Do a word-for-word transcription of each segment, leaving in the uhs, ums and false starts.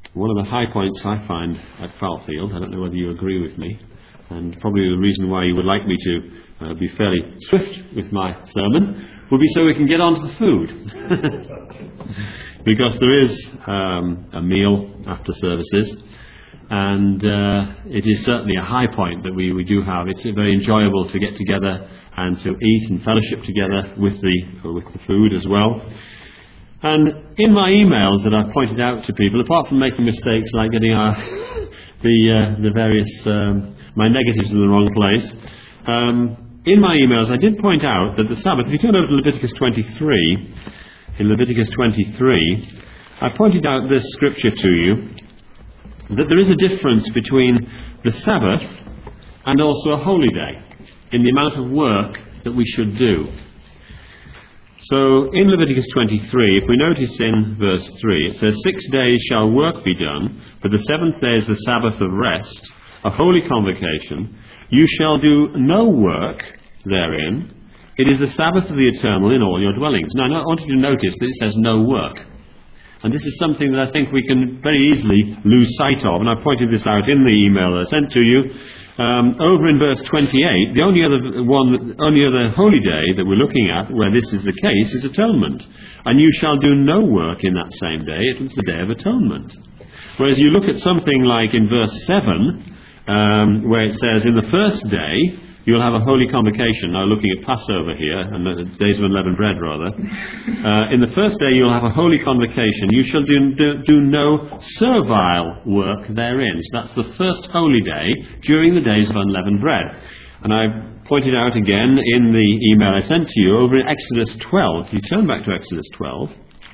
One of the high points I find at Fowlfield, I don't know whether you agree with me, and probably the reason why you would like me to uh, be fairly swift with my sermon, would be so we can get on to the food. Because there is um, a meal after services, and uh, it is certainly a high point that we, we do have. It's very enjoyable to get together and to eat and fellowship together with the, with the food as well. And in my emails that I've pointed out to people, apart from making mistakes like getting our, the uh, the various um, my negatives in the wrong place, um, in my emails I did point out that the Sabbath, if you turn over to Leviticus twenty-three, in Leviticus twenty-three, I pointed out this scripture to you, that there is a difference between the Sabbath and also a holy day in the amount of work that we should do. So in Leviticus twenty-three, if we notice in verse three, it says, "Six days shall work be done, but the seventh day is the Sabbath of rest, a holy convocation. You shall do no work therein. It is the Sabbath of the Eternal in all your dwellings." Now I want you to notice that it says no work. And this is something that I think we can very easily lose sight of, and I pointed this out in the email that I sent to you. Um, over in verse twenty-eight, the only other one, only other holy day that we're looking at where this is the case is atonement. "And you shall do no work in that same day, it is the day of atonement." Whereas you look at something like in verse seven, um, where it says, "In the first day you'll have a holy convocation." Now looking at Passover here, and the days of unleavened bread rather. Uh, "in the first day you'll have a holy convocation. You shall do, do, do no servile work therein." So that's the first holy day during the days of unleavened bread. And I pointed out again in the email I sent to you over in Exodus twelve. If you turn back to Exodus twelve,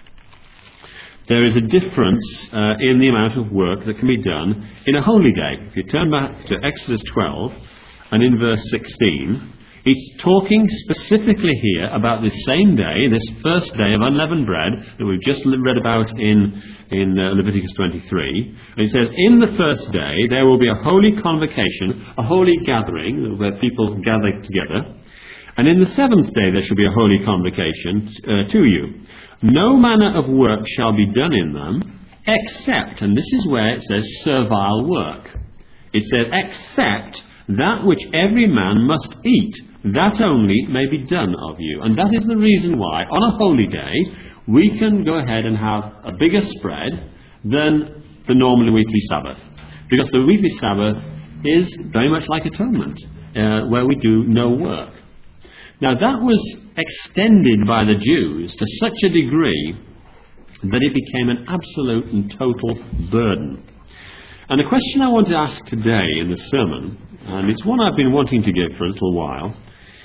there is a difference uh, in the amount of work that can be done in a holy day. If you turn back to Exodus twelve, and in verse sixteen, it's talking specifically here about this same day, this first day of unleavened bread that we've just read about in, in uh, Leviticus twenty-three. And it says, "In the first day there will be a holy convocation, a holy gathering where people gather together. And in the seventh day there shall be a holy convocation uh, to you. No manner of work shall be done in them, except," and this is where it says servile work. It says, "except that which every man must eat, that only may be done of you." And that is the reason why, on a holy day, we can go ahead and have a bigger spread than the normal weekly Sabbath. Because the weekly Sabbath is very much like atonement, uh, where we do no work. Now that was extended by the Jews to such a degree that it became an absolute and total burden. And the question I want to ask today in the sermon, and it's one I've been wanting to give for a little while,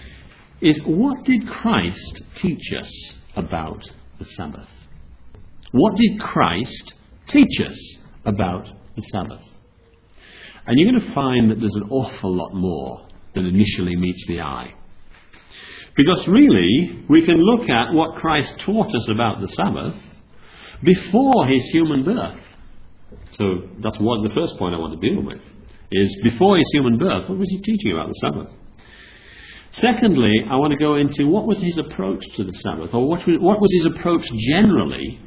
is what did Christ teach us about the Sabbath? What did Christ teach us about the Sabbath? And you're going to find that there's an awful lot more than initially meets the eye. Because really, we can look at what Christ taught us about the Sabbath before his human birth. So that's one, the first point I want to deal with, is before his human birth, what was he teaching about the Sabbath? Secondly, I want to go into what was his approach to the Sabbath, or what was, what was his approach generally,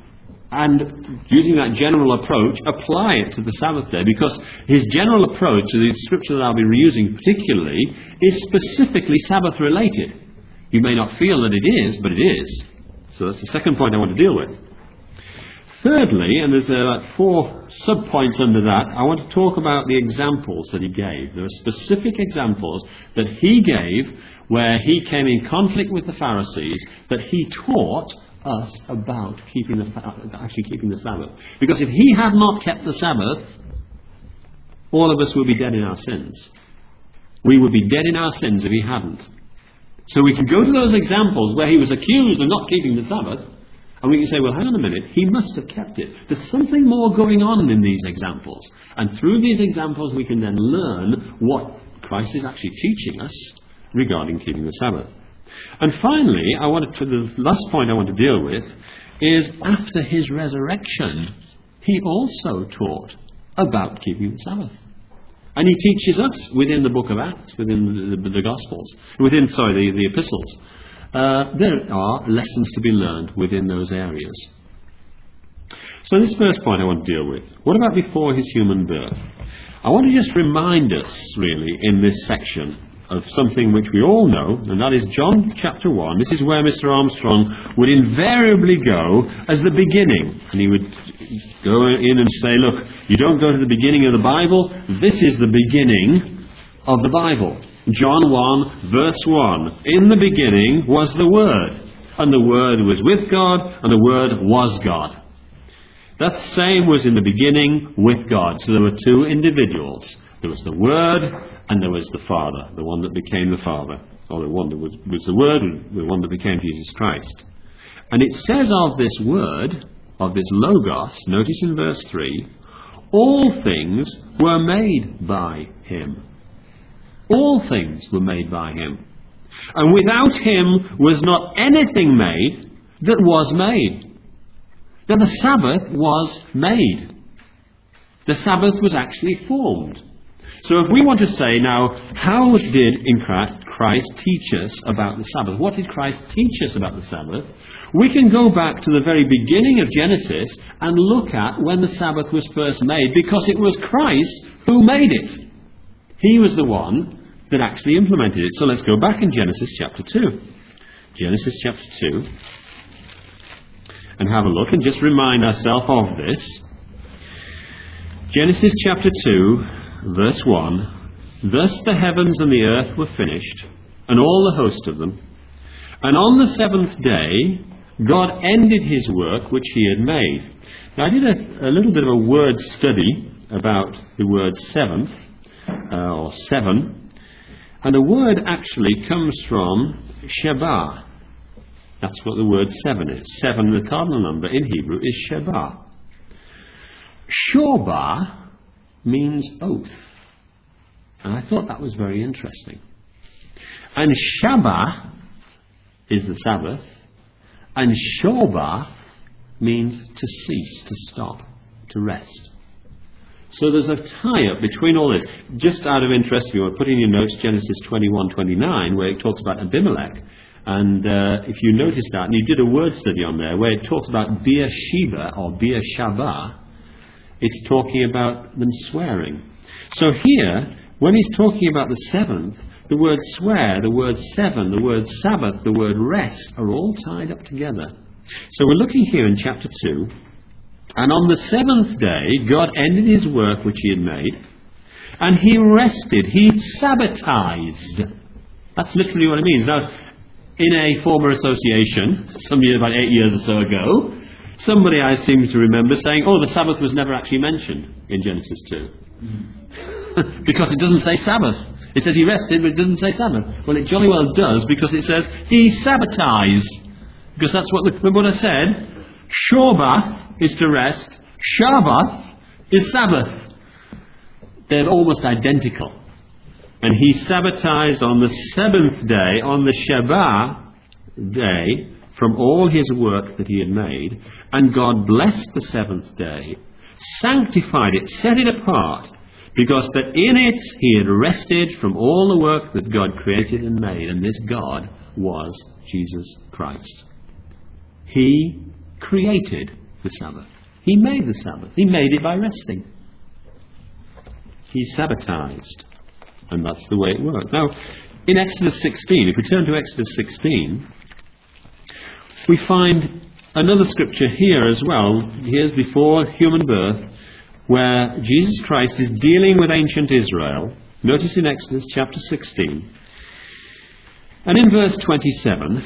and using that general approach, apply it to the Sabbath day, because his general approach to the scripture that I'll be reusing particularly is specifically Sabbath related. You may not feel that it is, but it is. So that's the second point I want to deal with. Thirdly, and there's uh, like four sub-points under that, I want to talk about the examples that he gave. There are specific examples that he gave where he came in conflict with the Pharisees, that he taught us about keeping the actually keeping the Sabbath. Because if he had not kept the Sabbath, all of us would be dead in our sins. We would be dead in our sins if he hadn't. So we can go to those examples where he was accused of not keeping the Sabbath, and we can say, well, hang on a minute, he must have kept it. There's something more going on in these examples. And through these examples we can then learn what Christ is actually teaching us regarding keeping the Sabbath. And finally, I wanted to, the last point I want to deal with is after his resurrection, he also taught about keeping the Sabbath. And he teaches us within the book of Acts, within the, the, the Gospels, within, sorry, the, the Epistles. Uh, there are lessons to be learned within those areas. So this first point I want to deal with. What about before his human birth? I want to just remind us, really, in this section of something which we all know, and that is John chapter one. This is where Mister Armstrong would invariably go as the beginning. And he would go in and say, look, you don't go to the beginning of the Bible. This is the beginning of the Bible. John one, verse one. In the beginning was the Word, and the Word was with God, and the Word was God. That same was in the beginning with God. So there were two individuals. There was the Word and there was the Father, the one that became the Father. Or the one that was, was the Word, the one that became Jesus Christ. And it says of this Word, of this Logos, notice in verse three, all things were made by Him. All things were made by Him. And without Him was not anything made that was made. Now the Sabbath was made. The Sabbath was actually formed. So if we want to say now, how did in Christ teach us about the Sabbath? What did Christ teach us about the Sabbath? We can go back to the very beginning of Genesis and look at when the Sabbath was first made, because it was Christ who made it. He was the one that actually implemented it. So let's go back in Genesis chapter two. Genesis chapter two. And have a look and just remind ourselves of this. Genesis chapter two, verse one. Thus the heavens and the earth were finished, and all the host of them. And on the seventh day, God ended his work which he had made. Now I did a, a little bit of a word study about the word seventh, uh, or seven. And the word actually comes from Sheba. That's what the word seven is. Seven, the cardinal number in Hebrew, is Sheba. Shoba means oath. And I thought that was very interesting. And Shabbat is the Sabbath. And Shoba means to cease, to stop, to rest. So there's a tie-up between all this. Just out of interest, if you want to put in your notes Genesis twenty-one twenty-nine, where it talks about Abimelech. And uh, if you notice that, and you did a word study on there, where it talks about Beersheba or Beersheba, it's talking about them swearing. So here, when he's talking about the seventh, the word swear, the word seven, the word Sabbath, the word rest are all tied up together. So we're looking here in chapter two. And on the seventh day, God ended his work which he had made, and he rested. He sabbatized. That's literally what it means. Now, in a former association, some year, about eight years or so ago, somebody I seem to remember saying, oh, the Sabbath was never actually mentioned in Genesis two. Mm. Because it doesn't say Sabbath. It says he rested, but it doesn't say Sabbath. Well, it jolly well does, because it says he sabbatized. Because that's what, the, remember what I said? Shobath is to rest. Shabbath is Sabbath. They're almost identical. And he sabbatized on the seventh day, on the Shabbat day, from all his work that he had made. And God blessed the seventh day, sanctified it, set it apart, because that in it he had rested from all the work that God created and made. And this God was Jesus Christ. He created the Sabbath. He made the Sabbath. He made it by resting. He sabbatized. And that's the way it worked. Now, in Exodus sixteen, if we turn to Exodus sixteen, we find another scripture here as well. Here's before human birth, where Jesus Christ is dealing with ancient Israel. Notice in Exodus chapter sixteen. And in verse twenty-seven,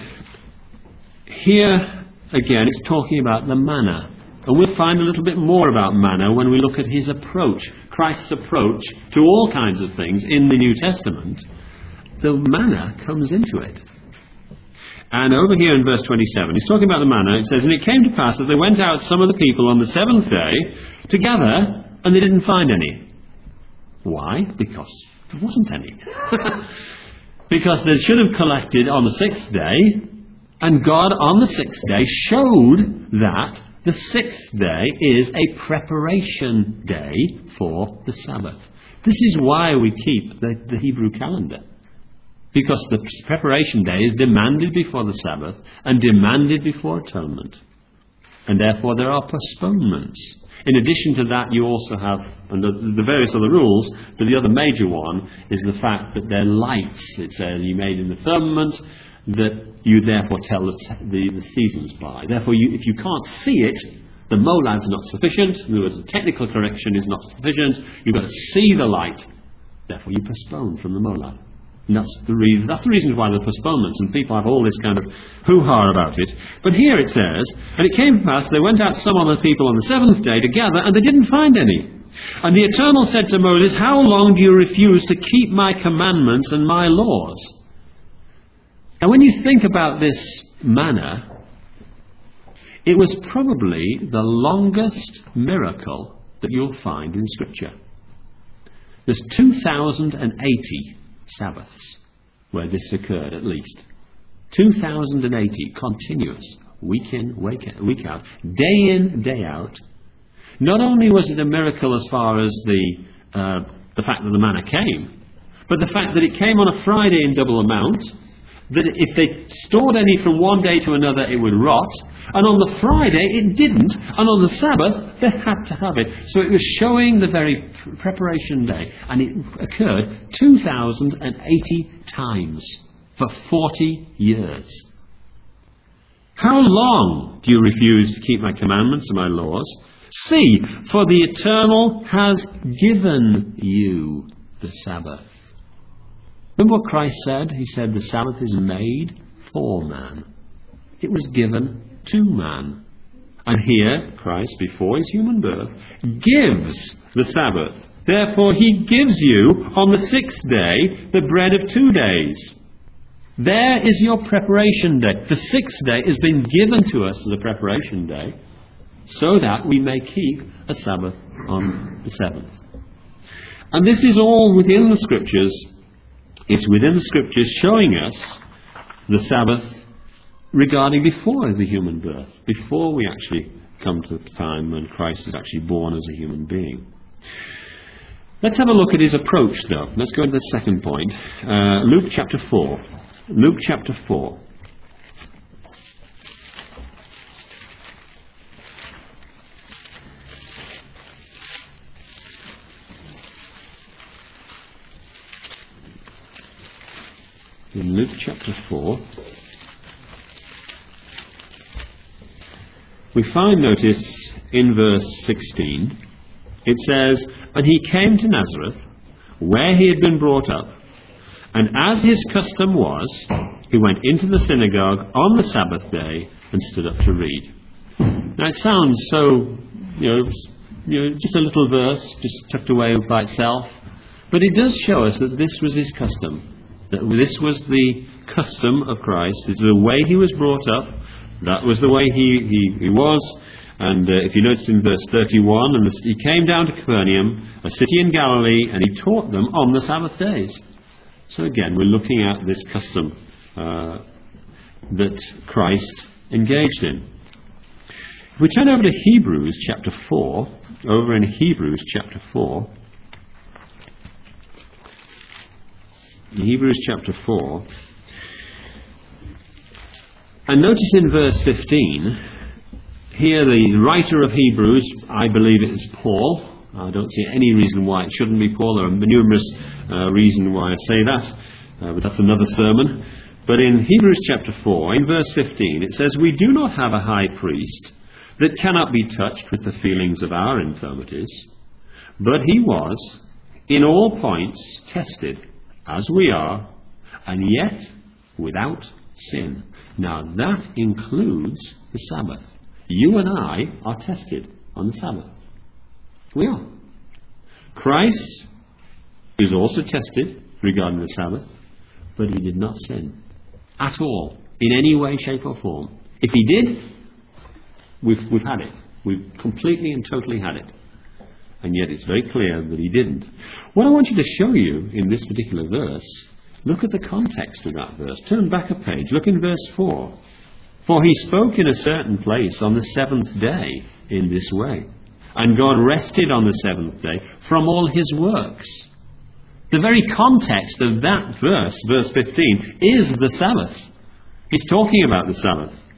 here again it's talking about the manna. And we'll find a little bit more about manna when we look at his approach, Christ's approach to all kinds of things in the New Testament. The manna comes into it. And over here in verse twenty-seven, he's talking about the manna. It says, and it came to pass that there went out some of the people on the seventh day to gather, and they didn't find any. Why? Because there wasn't any. Because they should have collected on the sixth day, and God on the sixth day showed that the sixth day is a preparation day for the Sabbath. This is why we keep the, the Hebrew calendar. Because the preparation day is demanded before the Sabbath and demanded before atonement. And therefore there are postponements. In addition to that, you also have and the, the various other rules, but the other major one is the fact that they're lights. It says you made in the firmament, that you therefore tell the, the, the seasons by. Therefore, you, if you can't see it, the molad's not sufficient. In other words, the technical correction is not sufficient. You've got to see the light. Therefore, you postpone from the molad. And that's the reason. That's the reason why there are postponements, and people have all this kind of hoo-ha about it. But here it says, and it came to pass, they went out some other people on the seventh day to gather, and they didn't find any. And the Eternal said to Moses, how long do you refuse to keep my commandments and my laws? And when you think about this manna, it was probably the longest miracle that you'll find in Scripture. There's two thousand eighty Sabbaths where this occurred, at least. two thousand eighty continuous, week in, week out, day in, day out. Not only was it a miracle as far as the, uh, the fact that the manna came, but the fact that it came on a Friday in double amount, that if they stored any from one day to another, it would rot. And on the Friday, it didn't. And on the Sabbath, they had to have it. So it was showing the very preparation day. And it occurred two thousand eighty times for forty years. How long do you refuse to keep my commandments and my laws? See, for the Eternal has given you the Sabbath. Remember what Christ said? He said the Sabbath is made for man. It was given to man. And here, Christ, before his human birth, gives the Sabbath. Therefore, he gives you on the sixth day the bread of two days. There is your preparation day. The sixth day has been given to us as a preparation day so that we may keep a Sabbath on the seventh. And this is all within the Scriptures. It's within the Scriptures showing us the Sabbath regarding before the human birth, before we actually come to the time when Christ is actually born as a human being. Let's have a look at his approach, though. Let's go to the second point. Uh, Luke chapter four. Luke chapter four. In Luke chapter four, we find, notice, in verse sixteen, it says, and he came to Nazareth, where he had been brought up, and as his custom was, he went into the synagogue on the Sabbath day and stood up to read. Now it sounds so, you know, you know, just a little verse, just tucked away by itself, but it does show us that this was his custom. That this was the custom of Christ. It's the way he was brought up. That was the way he, he, he was. And uh, if you notice in verse thirty-one, and the, he came down to Capernaum, a city in Galilee, and he taught them on the Sabbath days. So again, we're looking at this custom uh, that Christ engaged in. If we turn over to Hebrews chapter four, over in Hebrews chapter four, in Hebrews chapter four, and notice in verse fifteen, here the writer of Hebrews, I believe it is Paul. I don't see any reason why it shouldn't be Paul. There are numerous uh, reasons why I say that, uh, but that's another sermon. But in Hebrews chapter four, in verse fifteen, it says, we do not have a high priest that cannot be touched with the feelings of our infirmities, but he was in all points tested as we are, and yet without sin. Now that includes the Sabbath. You and I are tested on the Sabbath. We are. Christ is also tested regarding the Sabbath, but he did not sin at all, in any way, shape or form. If he did, we've, we've had it. We've completely and totally had it. And yet it's very clear that he didn't. What I want you to show you in this particular verse, look at the context of that verse. Turn back a page. Look in verse four. For he spoke in a certain place on the seventh day in this way. And God rested on the seventh day from all his works. The very context of that verse, verse fifteen, is the Sabbath. He's talking about the Sabbath.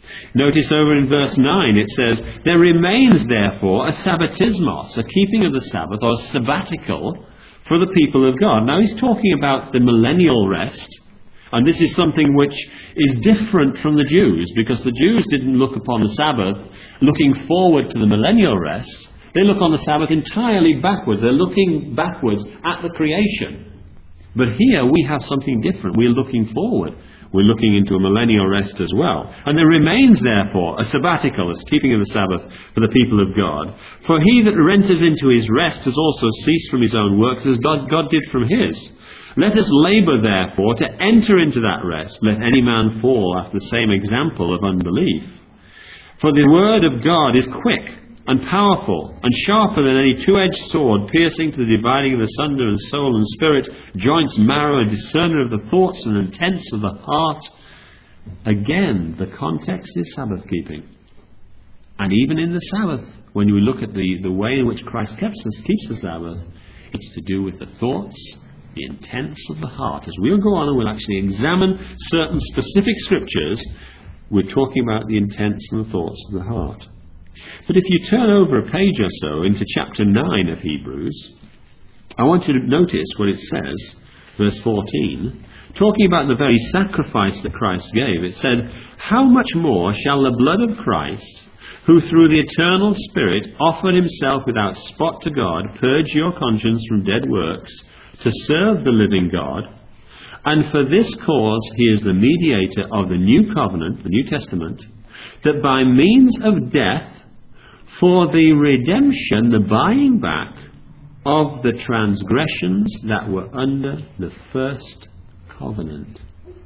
Notice over in verse nine it says, there remains therefore a sabbatismos, a keeping of the Sabbath, or a sabbatical, for the people of God. Now he's talking about the millennial rest, and this is something which is different from the Jews, because the Jews didn't look upon the Sabbath looking forward to the millennial rest. They look on the Sabbath entirely backwards. They're looking backwards at the creation. But here we have something different. We're looking forward. We're looking into a millennial rest as well. And there remains, therefore, a sabbatical, as keeping of the Sabbath for the people of God. For he that enters into his rest has also ceased from his own works, as God, God did from his. Let us labour, therefore, to enter into that rest, let any man fall after the same example of unbelief. For the word of God is quick and powerful, and sharper than any two-edged sword, piercing to the dividing of the sunder and soul and spirit, joints, marrow, and discerner of the thoughts and intents of the heart. Again, the context is Sabbath keeping. And even in the Sabbath, when we look at the, the way in which Christ keeps, us, keeps the Sabbath, it's to do with the thoughts, the intents of the heart. As we'll go on and we'll actually examine certain specific scriptures, we're talking about the intents and the thoughts of the heart. But if you turn over a page or so into chapter nine of Hebrews, I want you to notice what it says, verse fourteen, talking about the very sacrifice that Christ gave. It said, how much more shall the blood of Christ, who through the eternal Spirit offered himself without spot to God, purge your conscience from dead works, to serve the living God? And for this cause he is the mediator of the new covenant, the New Testament, that by means of death, for the redemption, the buying back of the transgressions that were under the first covenant.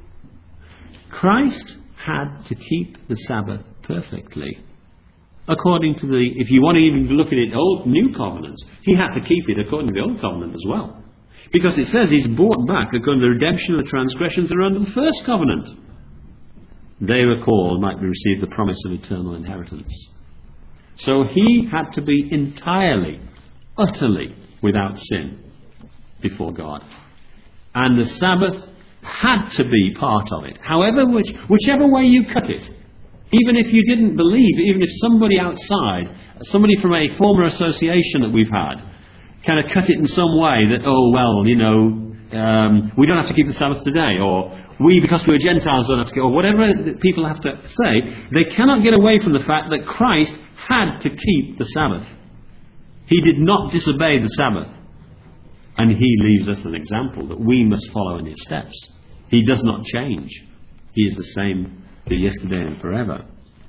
Christ had to keep the Sabbath perfectly. According to the, if you want to even look at it, old, new covenants, he had to keep it according to the old covenant as well. Because it says he's bought back according to the redemption of the transgressions that are under the first covenant. They were called, might receive the promise of eternal inheritance. So he had to be entirely, utterly without sin before God. And the Sabbath had to be part of it. However, which, whichever way you cut it, even if you didn't believe, even if somebody outside, somebody from a former association that we've had, kind of cut it in some way that, oh, well, you know, um, we don't have to keep the Sabbath today, or we, because we're Gentiles, don't have to, or whatever people have to say, they cannot get away from the fact that Christ had to keep the Sabbath. He did not disobey the Sabbath. And he leaves us an example that we must follow in his steps. He does not change. He is the same yesterday and forever.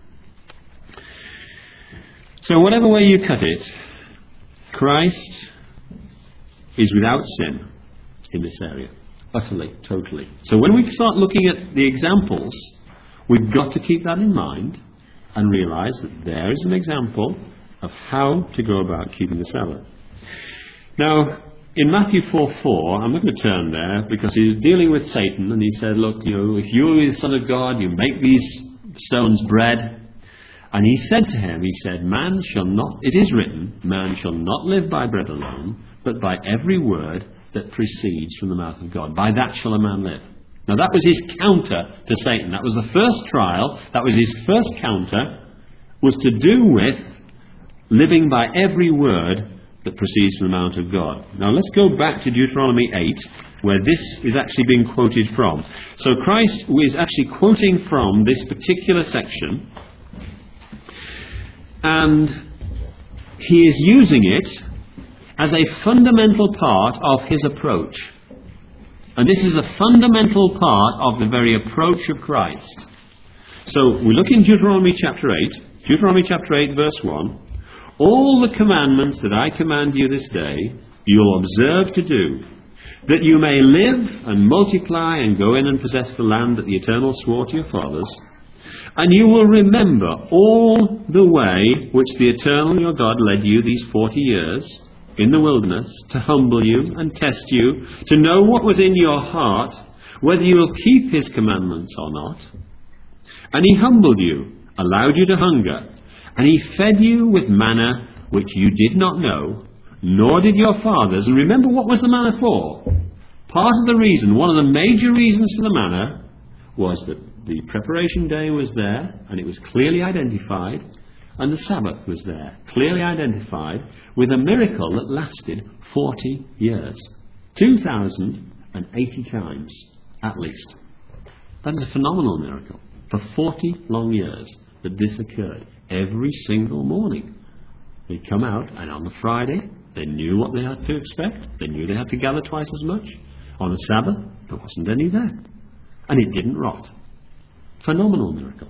So whatever way you cut it, Christ is without sin in this area. Utterly, totally. So when we start looking at the examples, we've got to keep that in mind and realize that there is an example of how to go about keeping the Sabbath. Now, in Matthew four four, I'm not going to turn there because he's dealing with Satan, and he said, look, you know, if you are the Son of God, you make these stones bread. And he said to him, he said, man shall not, it is written, man shall not live by bread alone, but by every word that proceeds from the mouth of God. By that shall a man live. Now that was his counter to Satan. That was the first trial. That was his first counter, was to do with living by every word that proceeds from the mouth of God. Now let's go back to Deuteronomy eight, where this is actually being quoted from. So Christ is actually quoting from this particular section, and he is using it as a fundamental part of his approach. And this is a fundamental part of the very approach of Christ. So we look in Deuteronomy chapter eight, Deuteronomy chapter eight verse one. All the commandments that I command you this day, you'll observe to do, that you may live and multiply and go in and possess the land that the Eternal swore to your fathers. And you will remember all the way which the Eternal your God led you these forty years in the wilderness, to humble you and test you, to know what was in your heart, whether you will keep his commandments or not. And he humbled you, allowed you to hunger, and he fed you with manna which you did not know, nor did your fathers. And remember, what was the manna for? Part of the reason, one of the major reasons for the manna, was that the preparation day was there, and it was clearly identified, and the Sabbath was there, clearly identified, with a miracle that lasted forty years. two thousand eighty times, at least. That is a phenomenal miracle. For forty long years that this occurred, every single morning. They'd come out, and on the Friday, they knew what they had to expect. They knew they had to gather twice as much. On the Sabbath, there wasn't any there. And it didn't rot. Phenomenal miracle.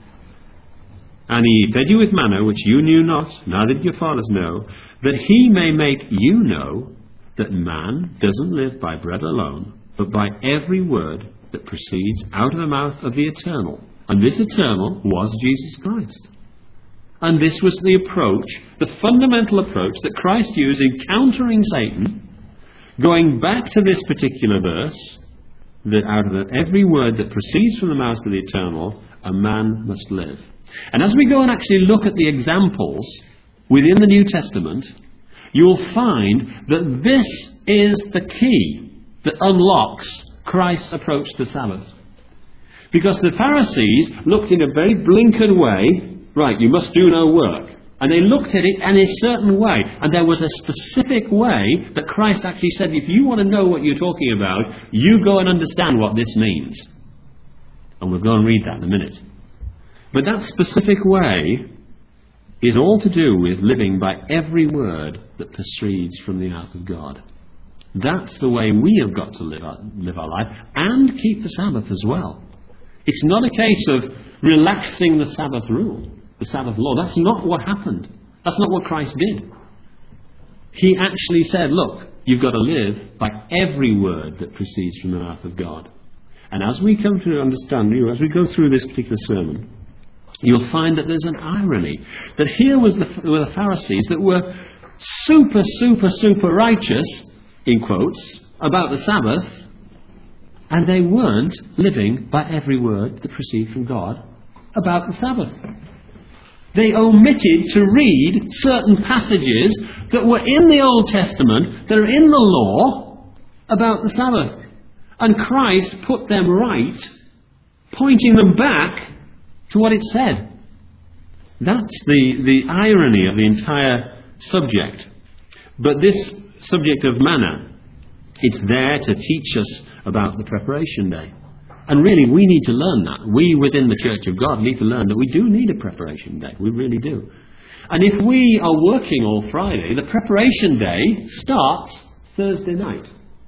And he fed you with manna, which you knew not, neither did your fathers know, that he may make you know that man doesn't live by bread alone, but by every word that proceeds out of the mouth of the Eternal. And this Eternal was Jesus Christ. And this was the approach, the fundamental approach that Christ used in countering Satan, going back to this particular verse, that out of the, every word that proceeds from the mouth of the Eternal, a man must live. And as we go and actually look at the examples within the New Testament, you will find that this is the key that unlocks Christ's approach to Sabbath. Because the Pharisees looked in a very blinkered way, right, you must do no work. And they looked at it in a certain way. And there was a specific way that Christ actually said, if you want to know what you're talking about, you go and understand what this means. And we'll go and read that in a minute. But that specific way is all to do with living by every word that proceeds from the mouth of God. That's the way we have got to live our, live our life, and keep the Sabbath as well. It's not a case of relaxing the Sabbath rule, the Sabbath law. That's not what happened. That's not what Christ did. He actually said, look, you've got to live by every word that proceeds from the mouth of God. And as we come to understand, you know, as we go through this particular sermon, you'll find that there's an irony. That here was the, were the Pharisees that were super, super, super righteous, in quotes, about the Sabbath, and they weren't living by every word that proceeded from God about the Sabbath. They omitted to read certain passages that were in the Old Testament, that are in the law, about the Sabbath. And Christ put them right, pointing them back to what it said. That's the, the irony of the entire subject. But this subject of manna, it's there to teach us about the preparation day. And really, we need to learn that. We within the Church of God need to learn that we do need a preparation day. We really do. And if we are working all Friday, the preparation day starts Thursday night.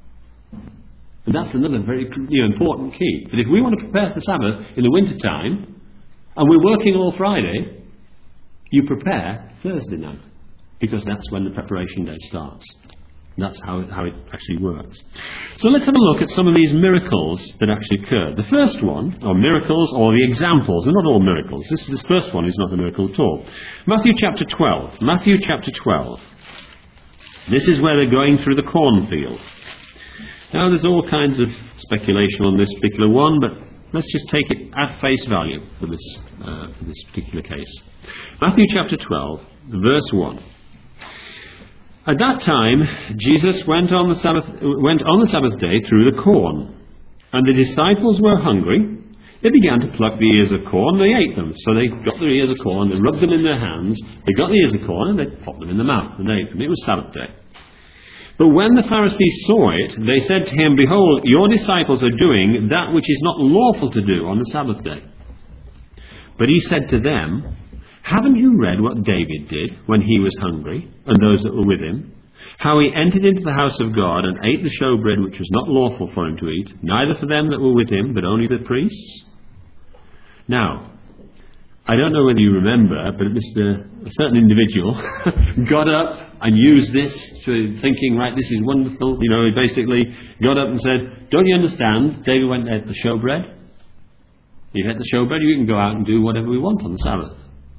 And that's another very you know, important key. That if we want to prepare for Sabbath in the winter time, and we're working all Friday, you prepare Thursday night. Because that's when the preparation day starts. That's how it, how it actually works. So let's have a look at some of these miracles that actually occurred. The first one, or miracles, or the examples, they're not all miracles. This, this first one is not a miracle at all. Matthew chapter twelve. Matthew chapter twelve. This is where they're going through the cornfield. Now there's all kinds of speculation on this particular one, but let's just take it at face value for this, uh, for this particular case. Matthew chapter twelve, verse one. At that time, Jesus went on the Sabbath, went on the Sabbath day through the corn, and the disciples were hungry. They began to pluck the ears of corn, and they ate them. So they got the ears of corn, they rubbed them in their hands, they got the ears of corn, and they popped them in the mouth, and they ate them. It was Sabbath day. But when the Pharisees saw it, they said to him, behold, your disciples are doing that which is not lawful to do on the Sabbath day. But he said to them, haven't you read what David did when he was hungry, and those that were with him? How he entered into the house of God and ate the showbread which was not lawful for him to eat, neither for them that were with him, but only the priests? Now, I don't know whether you remember, but Mister a certain individual got up and used this to thinking, right, this is wonderful. You know, he basically got up and said, don't you understand? David went and ate the showbread. You ate the showbread, you can go out and do whatever we want on the Sabbath.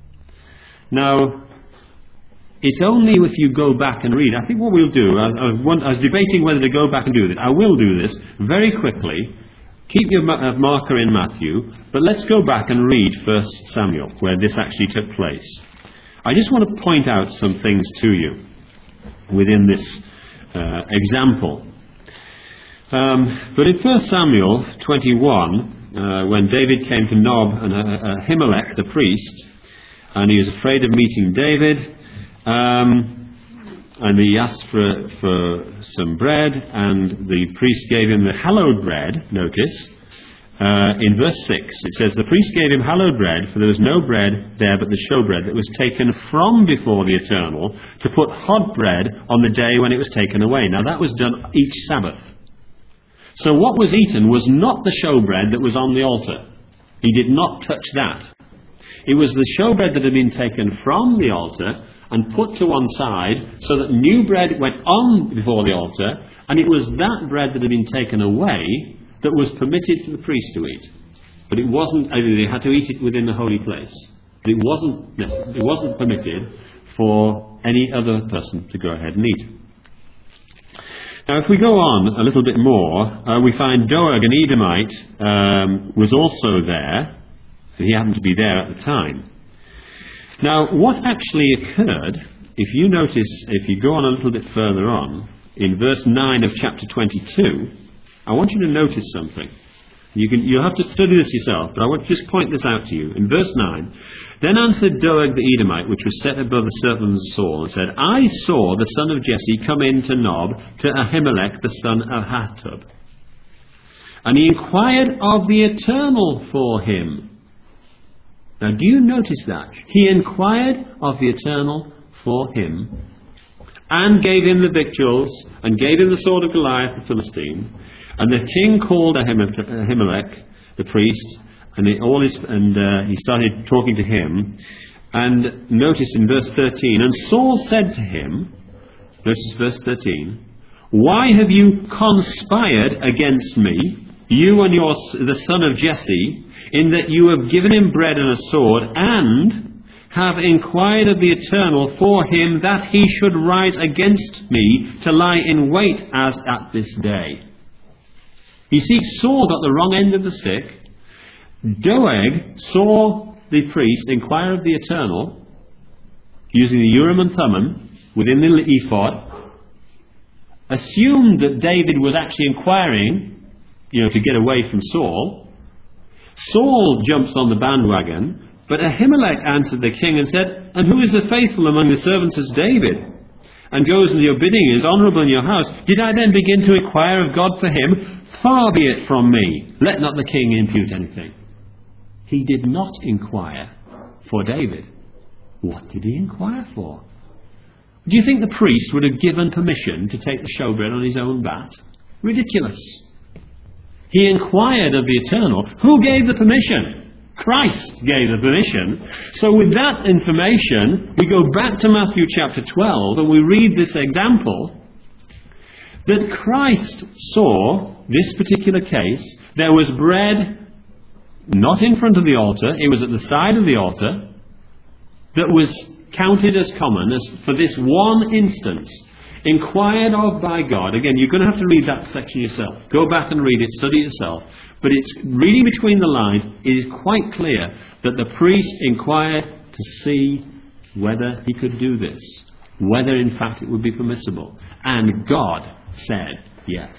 Now, it's only if you go back and read. I think what we'll do, I, I, want, I was debating whether to go back and do this. I will do this very quickly. Keep your ma- marker in Matthew, but let's go back and read First Samuel, where this actually took place. I just want to point out some things to you within this uh, example. Um, but in First Samuel twenty-one, uh, when David came to Nob and uh, Ahimelech, the priest, and he was afraid of meeting David, um, and he asked for, for some bread, and the priest gave him the hallowed bread, notice. Uh, in verse six, it says, the priest gave him hallowed bread, for there was no bread there but the showbread that was taken from before the Eternal, to put hot bread on the day when it was taken away. Now that was done each Sabbath. So what was eaten was not the showbread that was on the altar. He did not touch that. It was the showbread that had been taken from the altar and put to one side, so that new bread went on before the altar, and it was that bread that had been taken away that was permitted for the priest to eat. But it wasn't, they had to eat it within the holy place. But it wasn't, it wasn't permitted for any other person to go ahead and eat. Now if we go on a little bit more, uh, we find Doeg, an Edomite, um, was also there. He happened to be there at the time. Now what actually occurred, if you notice, if you go on a little bit further on, in verse nine of chapter twenty-two, I want you to notice something. You can, you'll have to study this yourself, but I want to just point this out to you. In verse nine, then answered Doeg the Edomite, which was set above the servants of Saul, and said, I saw the son of Jesse come in to Nob, to Ahimelech the son of Ahitub. And he inquired of the Eternal for him. Now do you notice that? He inquired of the Eternal for him, and gave him the victuals, and gave him the sword of Goliath the Philistine. And the king called Ahimelech, the priest, and, it, all his, and uh, he started talking to him. And notice in verse thirteen, and Saul said to him, notice verse thirteen, why have you conspired against me, you and your, the son of Jesse, in that you have given him bread and a sword, and have inquired of the Eternal for him, that he should rise against me to lie in wait as at this day? You see, Saul got the wrong end of the stick. Doeg saw the priest inquire of the Eternal, using the Urim and Thummim within the ephod, assumed that David was actually inquiring, you know, to get away from Saul. Saul jumps on the bandwagon, but Ahimelech answered the king and said, and who is the faithful among the servants as David, and goes in your bidding, is honourable in your house? Did I then begin to inquire of God for him? Far be it from me. Let not the king impute anything. He did not inquire for David. What did he inquire for? Do you think the priest would have given permission to take the showbread on his own bat? Ridiculous. He inquired of the Eternal. Who gave the permission? Christ gave the permission. So with that information, we go back to Matthew chapter twelve and we read this example that Christ saw this particular case. There was bread not in front of the altar, it was at the side of the altar, that was counted as common as for this one instance, inquired of by God. Again, you're going to have to read that section yourself. Go back and read it, study it yourself. But it's reading between the lines, it is quite clear that the priest inquired to see whether he could do this, whether in fact it would be permissible. And God said yes.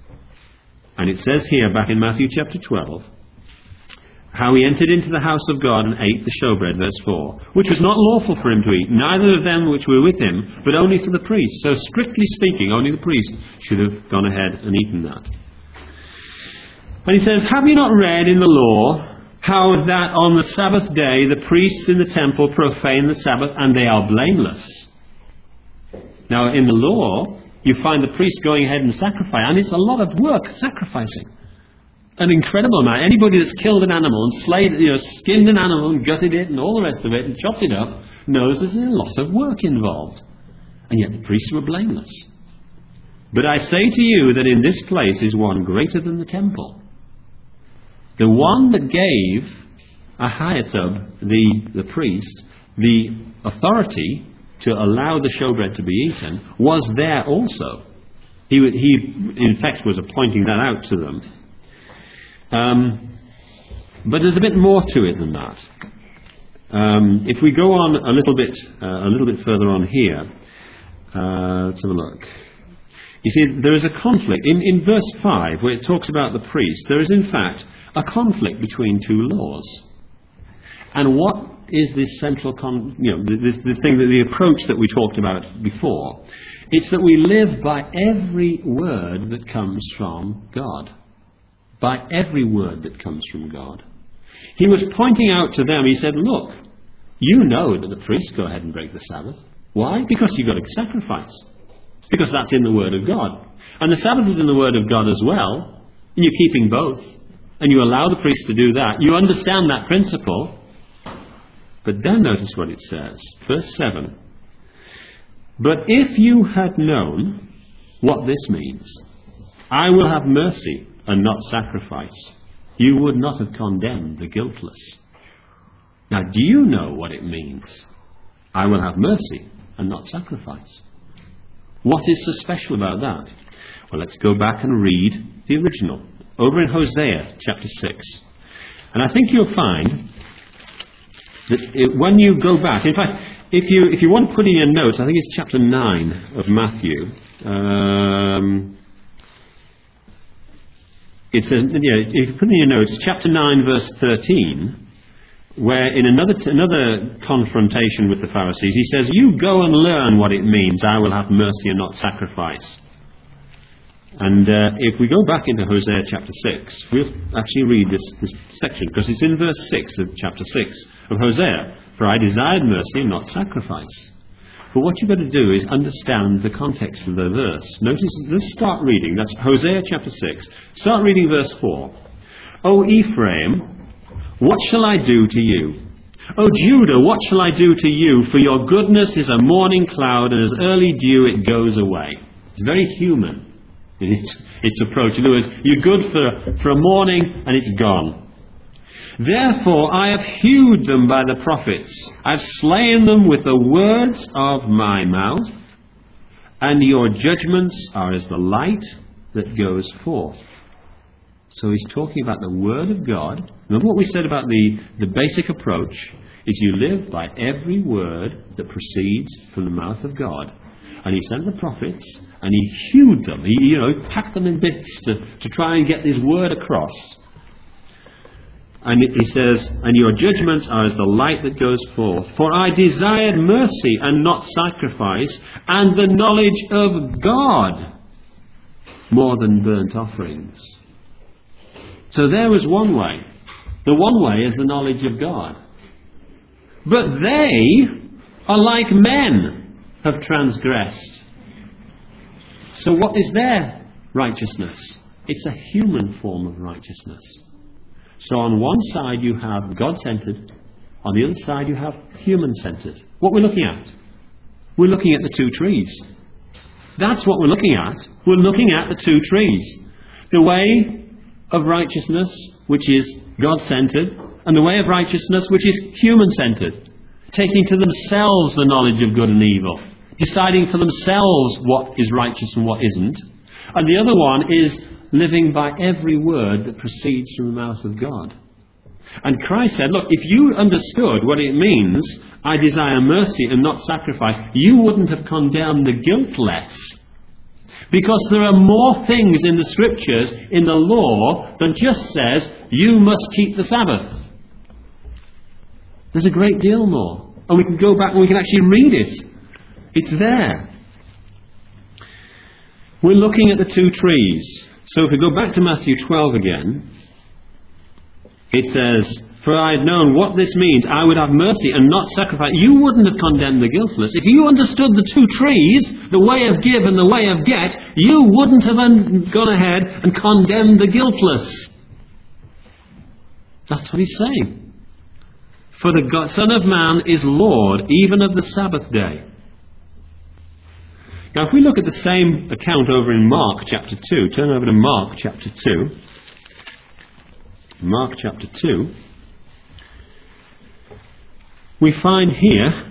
And it says here back in Matthew chapter twelve, how he entered into the house of God and ate the showbread, verse four, which was not lawful for him to eat, neither of them which were with him, but only for the priest. So strictly speaking, only the priest should have gone ahead and eaten that. And he says, have you not read in the law how that on the Sabbath day the priests in the temple profane the Sabbath, and they are blameless? Now in the law, you find the priest going ahead and sacrifice, and it's a lot of work sacrificing. An incredible amount. Anybody that's killed an animal and slayed, you know, skinned an animal and gutted it and all the rest of it and chopped it up knows there's a lot of work involved. And yet the priests were blameless. But I say to you that in this place is one greater than the temple. The one that gave Ahitub, the, the priest, the authority to allow the showbread to be eaten, was there also. He, he in fact, was pointing that out to them. Um, but there's a bit more to it than that. Um, if we go on a little bit, uh, a little bit further on here, uh, let's have a look. You see, there is a conflict in, in verse five where it talks about the priest. There is, in fact, a conflict between two laws. And what is this central, con- you know, this, the thing, that the approach that we talked about before? It's that we live by every word that comes from God. By every word that comes from God. He was pointing out to them, he said, look, you know that the priests go ahead and break the Sabbath. Why? Because you've got to sacrifice. Because that's in the Word of God. And the Sabbath is in the Word of God as well. And you're keeping both. And you allow the priests to do that. You understand that principle. But then notice what it says. Verse seven. But if you had known what this means, I will have mercy and not sacrifice, you would not have condemned the guiltless. Now, do you know what it means? I will have mercy and not sacrifice. What is so special about that? Well, let's go back and read the original. Over in Hosea chapter six. And I think you'll find that it, when you go back, in fact, if you if you want to put in your notes, I think it's chapter nine of Matthew. Um, it says, yeah, if you put in your notes, chapter nine, verse thirteen, where in another another confrontation with the Pharisees, he says, "You go and learn what it means. I will have mercy and not sacrifice." And uh, if we go back into Hosea chapter six, we'll actually read this, this section, because it's in verse six of chapter six of Hosea. For I desired mercy and not sacrifice. But what you've got to do is understand the context of the verse. Notice, let's start reading. That's Hosea chapter six. Start reading verse four. O Ephraim, what shall I do to you? O Judah, what shall I do to you? For your goodness is a morning cloud, and as early dew it goes away. It's very human in its, its approach. In other words, you're good for, for a morning and it's gone. Therefore I have hewed them by the prophets. I've slain them with the words of my mouth, and your judgments are as the light that goes forth. So he's talking about the Word of God. Remember what we said about the, the basic approach is you live by every word that proceeds from the mouth of God. And he sent the prophets, and he hewed them. He, you know, packed them in bits to, to try and get this word across. And he says, and your judgments are as the light that goes forth. For I desired mercy and not sacrifice, and the knowledge of God more than burnt offerings. So there was one way. The one way is the knowledge of God. But they are like men, have transgressed. So what is their righteousness? It's a human form of righteousness. So on one side you have God-centered, on the other side you have human-centered. What we're looking at? We're looking at the two trees. That's what we're looking at. We're looking at the two trees. The way of righteousness, which is God-centered, and the way of righteousness, which is human-centered. Taking to themselves the knowledge of good and evil. Deciding for themselves what is righteous and what isn't. And the other one is living by every word that proceeds from the mouth of God. And Christ said, look, if you understood what it means, I desire mercy and not sacrifice, you wouldn't have condemned the guiltless. Because there are more things in the Scriptures, in the law, than just says, you must keep the Sabbath. There's a great deal more. And we can go back and we can actually read it. It's there. We're looking at the two trees. So if we go back to Matthew twelve again, it says, for I had known what this means, I would have mercy and not sacrifice. You wouldn't have condemned the guiltless. If you understood the two trees, the way of give and the way of get, you wouldn't have gone ahead and condemned the guiltless. That's what he's saying. For the God, Son of Man is Lord even of the Sabbath day. Now if we look at the same account over in Mark chapter two, turn over to Mark chapter two. Mark chapter two. We find here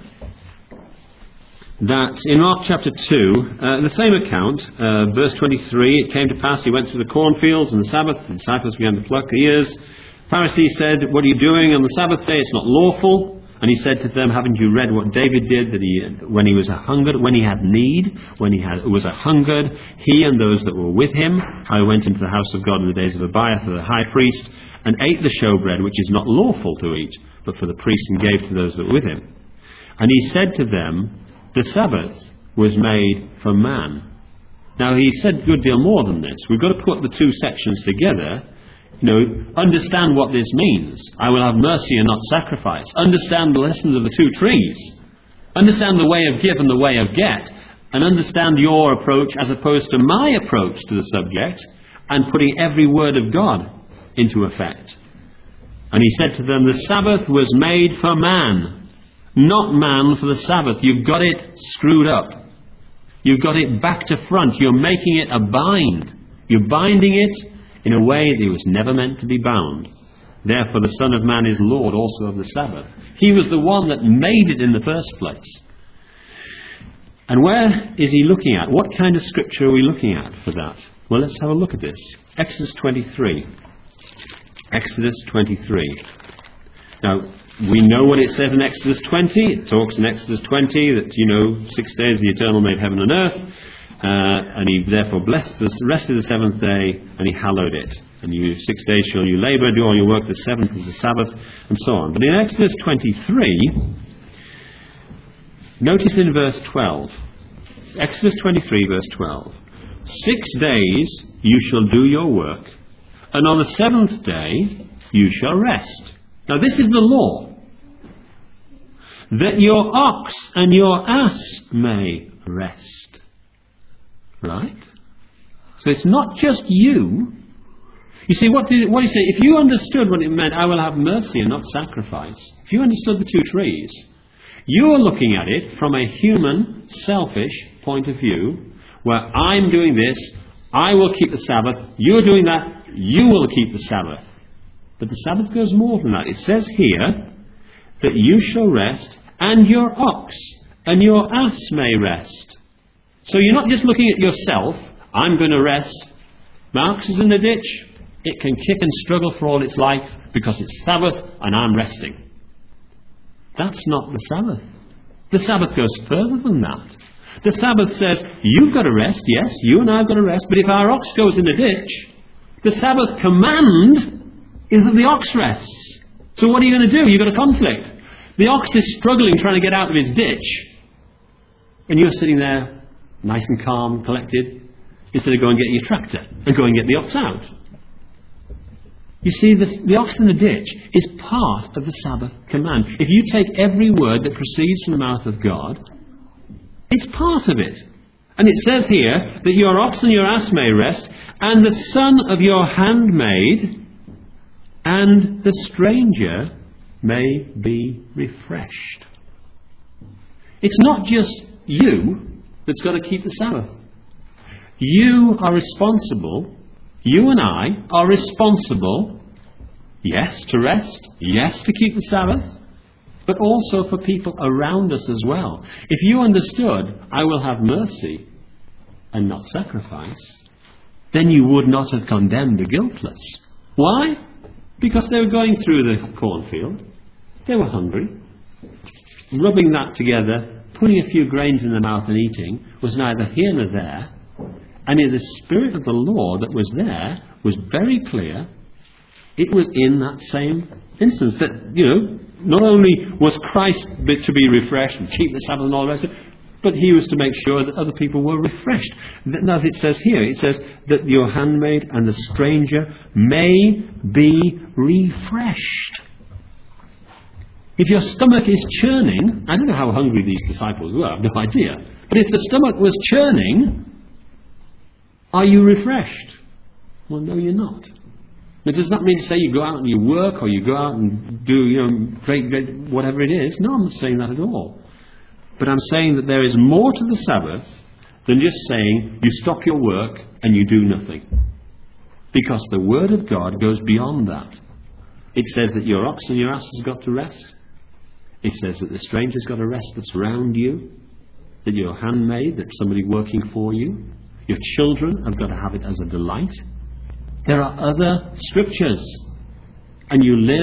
that in Mark chapter two, uh, the same account, uh, verse twenty-three, it came to pass he went through the cornfields on the Sabbath, the disciples began to pluck ears. Pharisees said, what are you doing on the Sabbath day? It's not lawful. And he said to them, haven't you read what David did, that he, when he was a hungered, when he had need, when he had, was a hungered, he and those that were with him, how he went into the house of God in the days of Abiathar the high priest, and ate the showbread, which is not lawful to eat, but for the priest, and gave to those that were with him. And he said to them, the Sabbath was made for man. Now he said a good deal more than this. We've got to put the two sections together. You know, understand what this means. I will have mercy and not sacrifice. Understand the lessons of the two trees. Understand the way of give and the way of get. And understand your approach as opposed to my approach to the subject, and putting every word of God into effect. And he said to them, the Sabbath was made for man, not man for the Sabbath. You've got it screwed up. You've got it back to front. You're making it a bind. You're binding it in a way that it was never meant to be bound. Therefore the Son of Man is Lord also of the Sabbath. He was the one that made it in the first place. And where is he looking at? What kind of scripture are we looking at for that? Well, let's have a look at this. Exodus twenty-three. Exodus twenty-three. Now, we know what it says in Exodus twenty. It talks in Exodus twenty that, you know, six days the Eternal made heaven and earth. Uh, and he therefore blessed the rest of the seventh day, and he hallowed it. And you six days shall you labour, do all your work, the seventh is the Sabbath, and so on. But in Exodus twenty-three, notice in verse twelve, Exodus twenty-three, verse twelve, six days you shall do your work, and on the seventh day you shall rest. Now this is the law, that your ox and your ass may rest. Right? So it's not just you. You see, what did what did he say? If you understood what it meant, I will have mercy and not sacrifice. If you understood the two trees, you are looking at it from a human, selfish point of view, where I'm doing this, I will keep the Sabbath, you're doing that, you will keep the Sabbath. But the Sabbath goes more than that. It says here that you shall rest, and your ox and your ass may rest. So you're not just looking at yourself, I'm going to rest. My ox is in the ditch, it can kick and struggle for all its life because it's Sabbath and I'm resting. That's not the Sabbath. The Sabbath goes further than that. The Sabbath says, you've got to rest, yes, you and I have got to rest, but if our ox goes in the ditch, the Sabbath command is that the ox rests. So what are you going to do? You've got a conflict. The ox is struggling trying to get out of his ditch, and you're sitting there nice and calm, collected, instead of going and getting your tractor and go and get the ox out. You see, the, the ox in the ditch is part of the Sabbath command. If you take every word that proceeds from the mouth of God, it's part of it. And it says here that your ox and your ass may rest, and the son of your handmaid and the stranger may be refreshed. It's not just you that's got to keep the Sabbath. You are responsible, you and I are responsible, yes, to rest, yes, to keep the Sabbath, but also for people around us as well. If you understood, I will have mercy and not sacrifice, then you would not have condemned the guiltless. Why? Because they were going through the cornfield, they were hungry, rubbing that together, putting a few grains in their mouth and eating was neither here nor there. And in the spirit of the law that was there was very clear. It was in that same instance that, you know, not only was Christ to be refreshed and keep the Sabbath and all the rest of it, but he was to make sure that other people were refreshed. And as it says here, it says that your handmaid and the stranger may be refreshed. If your stomach is churning, I don't know how hungry these disciples were, I have no idea. But if the stomach was churning, are you refreshed? Well, no, you're not. It does not mean to say you go out and you work or you go out and do, you know, great, great, whatever it is. No, I'm not saying that at all. But I'm saying that there is more to the Sabbath than just saying you stop your work and you do nothing. Because the Word of God goes beyond that. It says that your ox and your ass has got to rest. It says that the stranger's got a rest that's around you, that your handmaid, that somebody working for you, your children have got to have it as a delight. There are other scriptures, and you live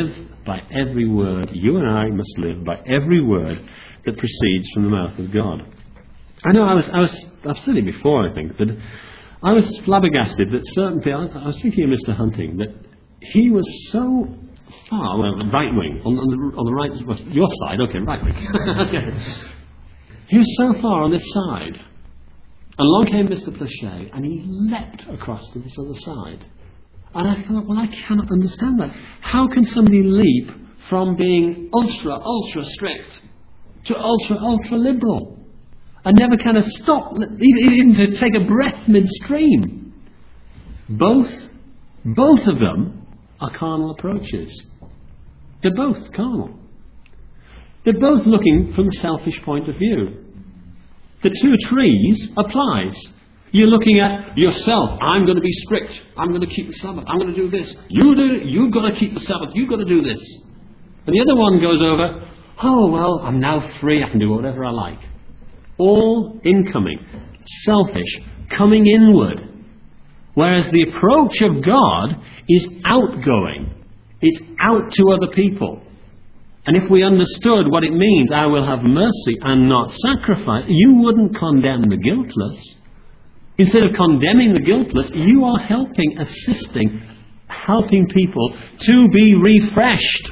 by every word. You and I must live by every word that proceeds from the mouth of God. I know I was, I was, I've said it before, I think, but I was flabbergasted that certain people, I was thinking of Mister Hunting, that he was so far, well, right wing, on, on, the, on the right, well, your side, okay, right wing. Okay. He was so far on this side. And along came Mister Plachet, and he leapt across to this other side. And I thought, well, I cannot understand that. How can somebody leap from being ultra, ultra strict to ultra, ultra liberal? And never kind of stop, even to take a breath midstream. Both, both of them are carnal approaches. They're both carnal. They're both looking from the selfish point of view. The two trees applies. You're looking at yourself. I'm going to be strict. I'm going to keep the Sabbath. I'm going to do this. You do. You've got to keep the Sabbath. You've got to do this. And the other one goes over, oh, well, I'm now free. I can do whatever I like. All incoming, selfish, coming inward. Whereas the approach of God is outgoing. It's out to other people. And if we understood what it means, I will have mercy and not sacrifice, you wouldn't condemn the guiltless. Instead of condemning the guiltless, you are helping, assisting, helping people to be refreshed.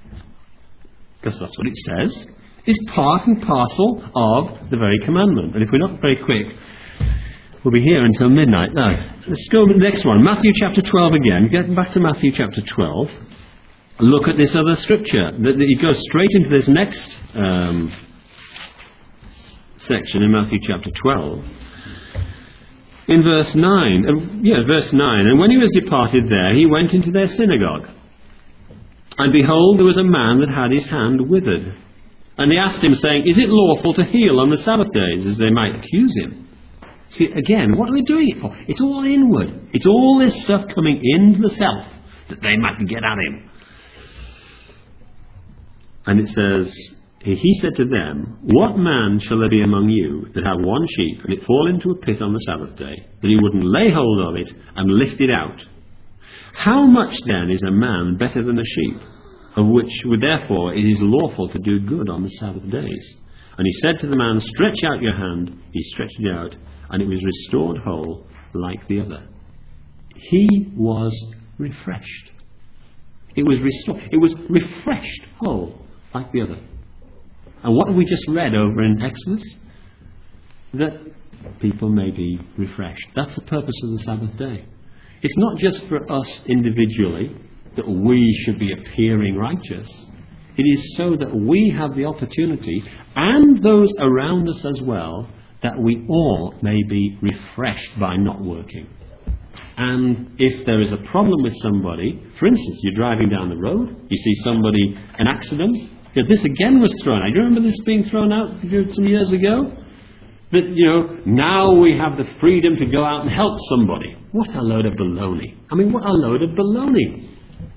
Because that's what it says. It's part and parcel of the very commandment. And if we're not very quick, we'll be here until midnight. Now, let's go to the next one. Matthew chapter twelve again. Get back to Matthew chapter twelve. Look at this other scripture. It goes straight into this next um, section in Matthew chapter twelve. In verse nine, uh, yeah, verse nine. And when he was departed there, he went into their synagogue. And behold, there was a man that had his hand withered. And they asked him, saying, is it lawful to heal on the Sabbath days, as they might accuse him? See, again, what are they doing it for? It's all inward. It's all this stuff coming into the self that they might get at him. And it says, he said to them, what man shall there be among you that have one sheep, and it fall into a pit on the Sabbath day, that he wouldn't lay hold of it and lift it out? How much then is a man better than a sheep, of which therefore it is lawful to do good on the Sabbath days? And he said to the man, stretch out your hand. He stretched it out, and it was restored whole like the other. He was refreshed. It was restored. It was refreshed whole like the other. And what have we just read over in Exodus? That people may be refreshed. That's the purpose of the Sabbath day. It's not just for us individually that we should be appearing righteous. It is so that we have the opportunity, and those around us as well, that we all may be refreshed by not working. And if there is a problem with somebody, for instance, you're driving down the road, you see somebody, an accident. Yeah, this again was thrown out. Do you remember this being thrown out some years ago? That, you know, now we have the freedom to go out and help somebody. What a load of baloney. I mean, what a load of baloney.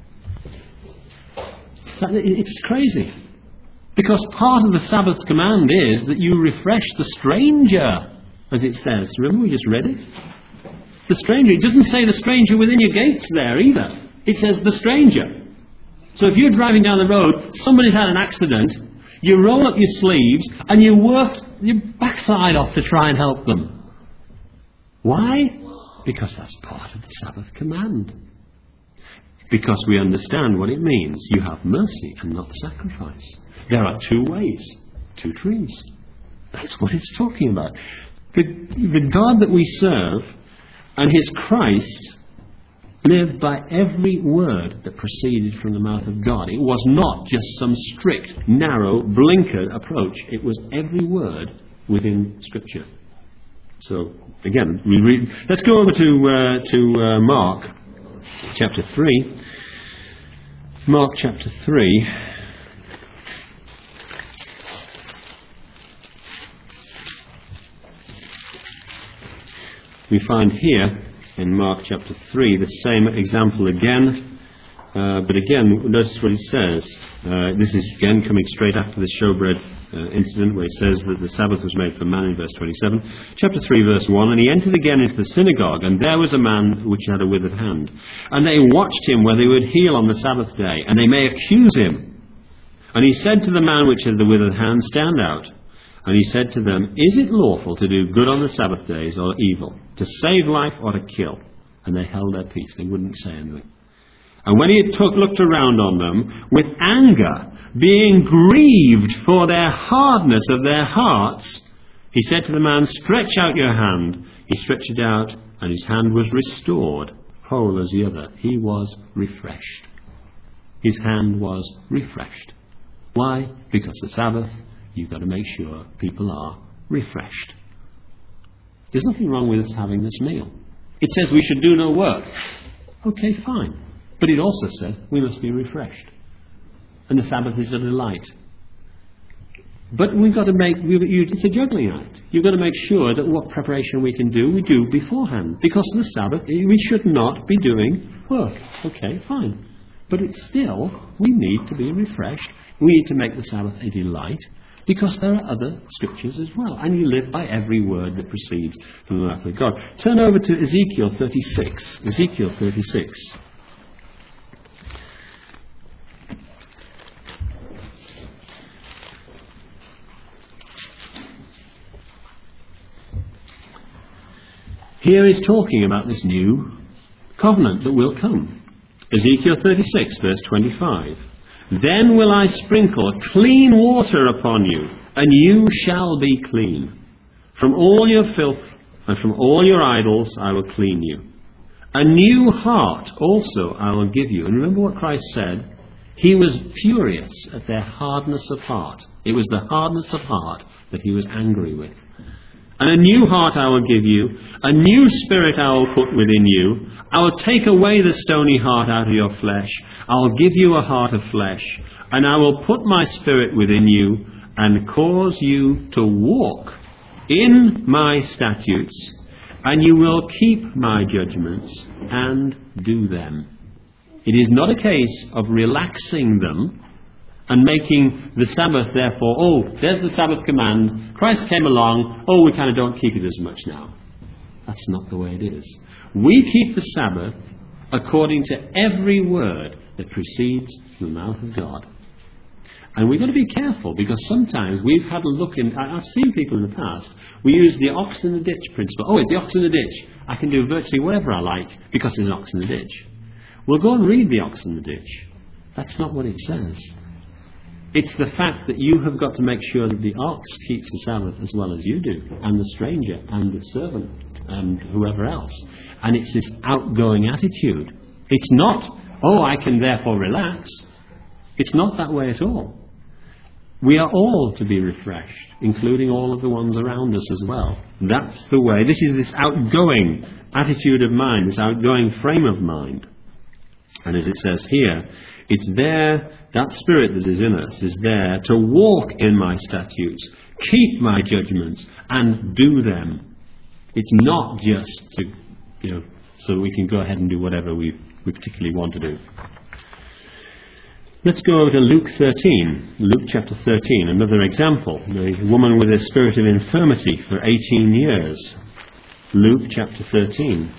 It's crazy. Because part of the Sabbath's command is that you refresh the stranger, as it says. Remember, we just read it? The stranger. It doesn't say the stranger within your gates there either. It says the stranger. So if you're driving down the road, somebody's had an accident, you roll up your sleeves and you work your backside off to try and help them. Why? Because that's part of the Sabbath command. Because we understand what it means. You have mercy and not sacrifice. There are two ways, two trees. That's what it's talking about. The, the God that we serve and his Christ lived by every word that proceeded from the mouth of God. It was not just some strict, narrow, blinkered approach. It was every word within Scripture. So, again, we read. Let's go over to uh, to uh, Mark chapter three. Mark chapter three. We find here in Mark chapter three the same example again Uh, but again, notice what it says. Uh, this is again coming straight after the showbread uh, incident, where it says that the Sabbath was made for man in verse twenty-seven. Chapter three, verse one, and he entered again into the synagogue, and there was a man which had a withered hand. And they watched him whether he would heal on the Sabbath day, and they may accuse him. And he said to the man which had the withered hand, stand out. And he said to them, is it lawful to do good on the Sabbath days or evil, to save life or to kill? And they held their peace. They wouldn't say anything. And when he had took, looked around on them with anger, being grieved for their hardness of their hearts, he said to the man, stretch out your hand. He stretched it out, and his hand was restored, whole as the other. He was refreshed. His hand was refreshed. Why? Because the Sabbath, you've got to make sure people are refreshed. There's nothing wrong with us having this meal. It says we should do no work. Okay, fine. But it also says we must be refreshed. And the Sabbath is a delight. But we've got to make, it's a juggling act. You've got to make sure that what preparation we can do, we do beforehand. Because of the Sabbath, we should not be doing work. Okay, fine. But it's still, we need to be refreshed. We need to make the Sabbath a delight. Because there are other scriptures as well. And you live by every word that proceeds from the mouth of God. Turn over to Ezekiel thirty-six. Ezekiel thirty-six. Here he's talking about this new covenant that will come. Ezekiel thirty-six, verse twenty-five. Then will I sprinkle clean water upon you, and you shall be clean. From all your filth and from all your idols I will clean you. A new heart also I will give you. And remember what Christ said? He was furious at their hardness of heart. It was the hardness of heart that he was angry with. And a new heart I will give you, a new spirit I will put within you. I will take away the stony heart out of your flesh. I will give you a heart of flesh, and I will put my spirit within you and cause you to walk in my statutes, and you will keep my judgments and do them. It is not a case of relaxing them and making the Sabbath, therefore, oh, there's the Sabbath command. Christ came along. Oh, we kind of don't keep it as much now. That's not the way it is. We keep the Sabbath according to every word that proceeds from the mouth of God. And we've got to be careful, because sometimes we've had a look in, I've seen people in the past, we use the ox in the ditch principle. Oh, the ox in the ditch. I can do virtually whatever I like because there's an ox in the ditch. Well, go and read the ox in the ditch. That's not what it says. It's the fact that you have got to make sure that the ox keeps the Sabbath as well as you do, and the stranger, and the servant, and whoever else. And it's this outgoing attitude. It's not, oh, I can therefore relax. It's not that way at all. We are all to be refreshed, including all of the ones around us as well. That's the way. This is this outgoing attitude of mind, this outgoing frame of mind. And as it says here, it's there, that spirit that is in us is there to walk in my statutes, keep my judgments, and do them. It's not just to, you know, so that we can go ahead and do whatever we, we particularly want to do. Let's go over to Luke thirteen. Luke chapter thirteen, another example. A woman with a spirit of infirmity for eighteen years. Luke chapter thirteen.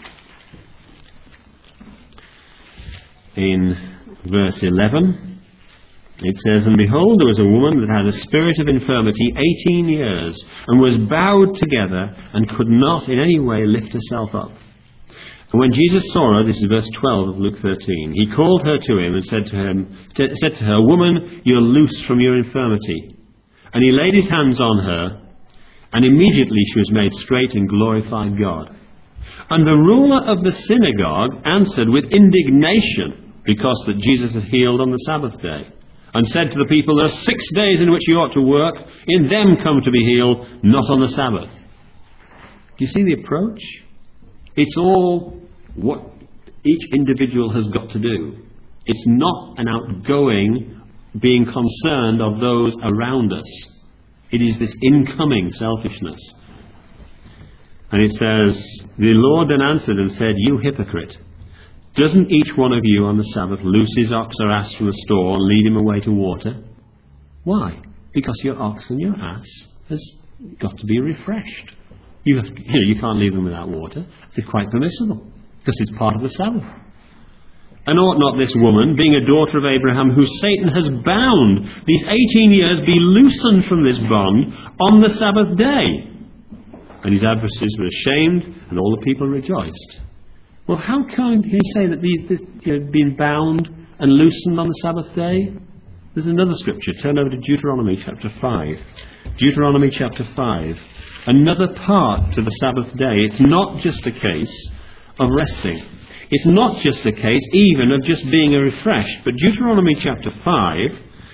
In verse eleven, it says, and behold, there was a woman that had a spirit of infirmity eighteen years, and was bowed together, and could not in any way lift herself up. And when Jesus saw her, this is verse twelve of Luke thirteen, he called her to him and said to him, t- said to her, woman, you're loosed from your infirmity. And he laid his hands on her, and immediately she was made straight and glorified God. And the ruler of the synagogue answered with indignation, because that Jesus had healed on the Sabbath day, and said to the people, there are six days in which you ought to work, in them come to be healed, not on the Sabbath. Do you see the approach? It's all what each individual has got to do. It's not an outgoing being concerned of those around us. It is this incoming selfishness. And it says, the Lord then answered and said, you hypocrite, Doesn't each one of you on the Sabbath loose his ox or ass from the stall and lead him away to water? Why? Because your ox and your ass has got to be refreshed. You, have, you, know, you can't leave them without water. It's quite permissible, because it's part of the Sabbath. And ought not this woman, being a daughter of Abraham, who Satan has bound these eighteen years, be loosened from this bond on the Sabbath day? And his adversaries were ashamed, and all the people rejoiced. Well, how can he say that these have been bound and loosened on the Sabbath day? There's another scripture. Turn over to Deuteronomy chapter five. Deuteronomy chapter five. Another part to the Sabbath day. It's not just a case of resting. It's not just a case even of just being refreshed. But Deuteronomy chapter five,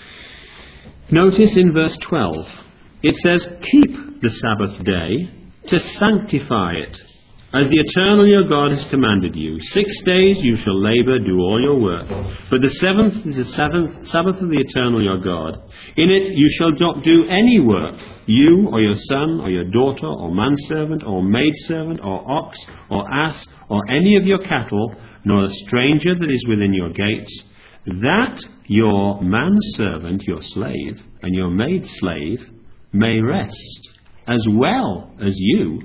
notice in verse twelve, it says, "Keep the Sabbath day to sanctify it, as the Eternal your God has commanded you. Six days you shall labour, do all your work. But the seventh is the seventh Sabbath of the Eternal your God. In it you shall not do any work, you or your son or your daughter or manservant or maidservant or ox or ass or any of your cattle, nor a stranger that is within your gates, that your manservant, your slave, and your maidslave may rest, as well as you."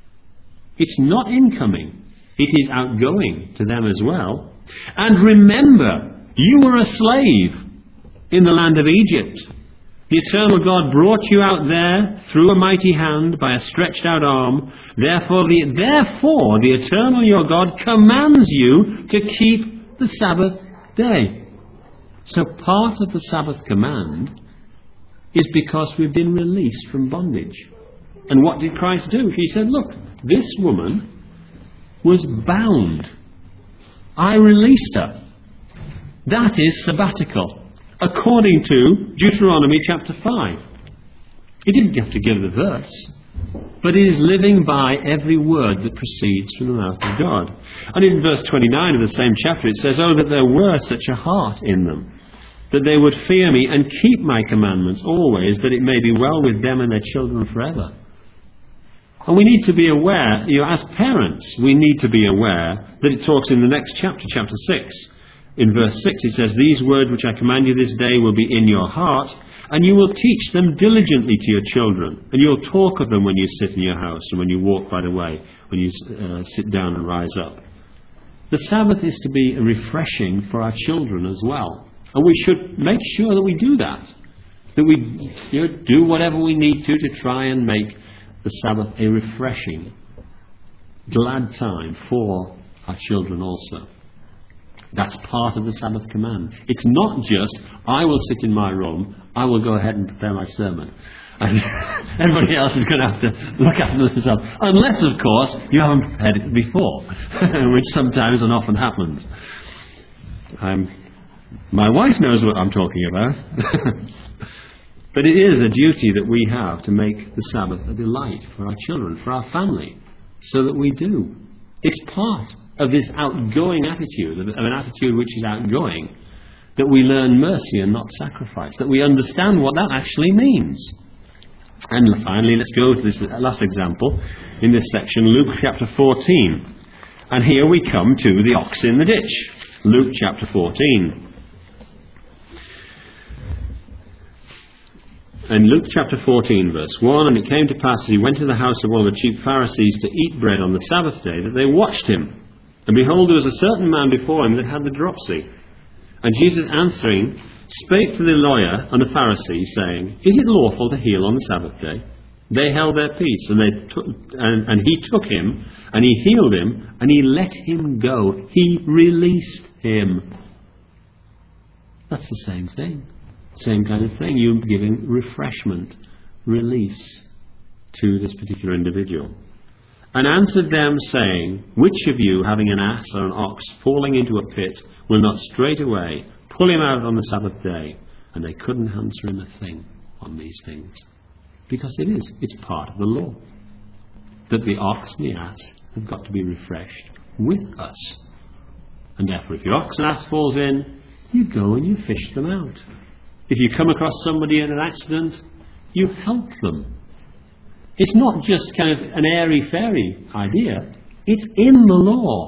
It's not incoming, it is outgoing to them as well. "And remember, you were a slave in the land of Egypt. The Eternal God brought you out there through a mighty hand by a stretched out arm. Therefore the, therefore the Eternal your God commands you to keep the Sabbath day." So part of the Sabbath command is because we've been released from bondage. And what did Christ do? He said, look, this woman was bound. I released her. That is sabbatical, according to Deuteronomy chapter five. He didn't have to give the verse, but it is living by every word that proceeds from the mouth of God. And in verse twenty-nine of the same chapter it says, "Oh, that there were such a heart in them, that they would fear me and keep my commandments always, that it may be well with them and their children forever." And we need to be aware, you know, as parents, we need to be aware that it talks in the next chapter, chapter six. In verse six it says, "These words which I command you this day will be in your heart, and you will teach them diligently to your children, and you'll talk of them when you sit in your house and when you walk by the way, when you uh, sit down and rise up." The Sabbath is to be refreshing for our children as well. And we should make sure that we do that. That we you know, do whatever we need to to try and make the Sabbath a refreshing, glad time for our children also. That's part of the Sabbath command. It's not just, I will sit in my room, I will go ahead and prepare my sermon, and everybody else is going to have to look after themselves. Unless, of course, you haven't prepared it before, which sometimes and often happens. Um, my wife knows what I'm talking about. But it is a duty that we have to make the Sabbath a delight for our children, for our family, so that we do. It's part of this outgoing attitude, of an attitude which is outgoing, that we learn mercy and not sacrifice, that we understand what that actually means. And finally, let's go to this last example in this section, Luke chapter fourteen. And here we come to the ox in the ditch. Luke chapter fourteen. In Luke chapter fourteen, verse one, "And it came to pass as he went to the house of one of the chief Pharisees to eat bread on the Sabbath day, that they watched him. And behold, there was a certain man before him that had the dropsy. And Jesus answering spake to the lawyer and the Pharisee, saying, Is it lawful to heal on the Sabbath day? They held their peace, and, they took, and, and he took him, and he healed him, and he let him go." He released him. That's the same thing. Same kind of thing. You're giving refreshment, release to this particular individual. "And answered them, saying, Which of you, having an ass or an ox falling into a pit, will not straightway pull him out on the Sabbath day? And they couldn't answer him a thing on these things. Because it is. It's part of the law. That the ox and the ass have got to be refreshed with us. And therefore, if your ox and ass falls in, you go and you fish them out. If you come across somebody in an accident, you help them. It's not just kind of an airy-fairy idea. It's in the law.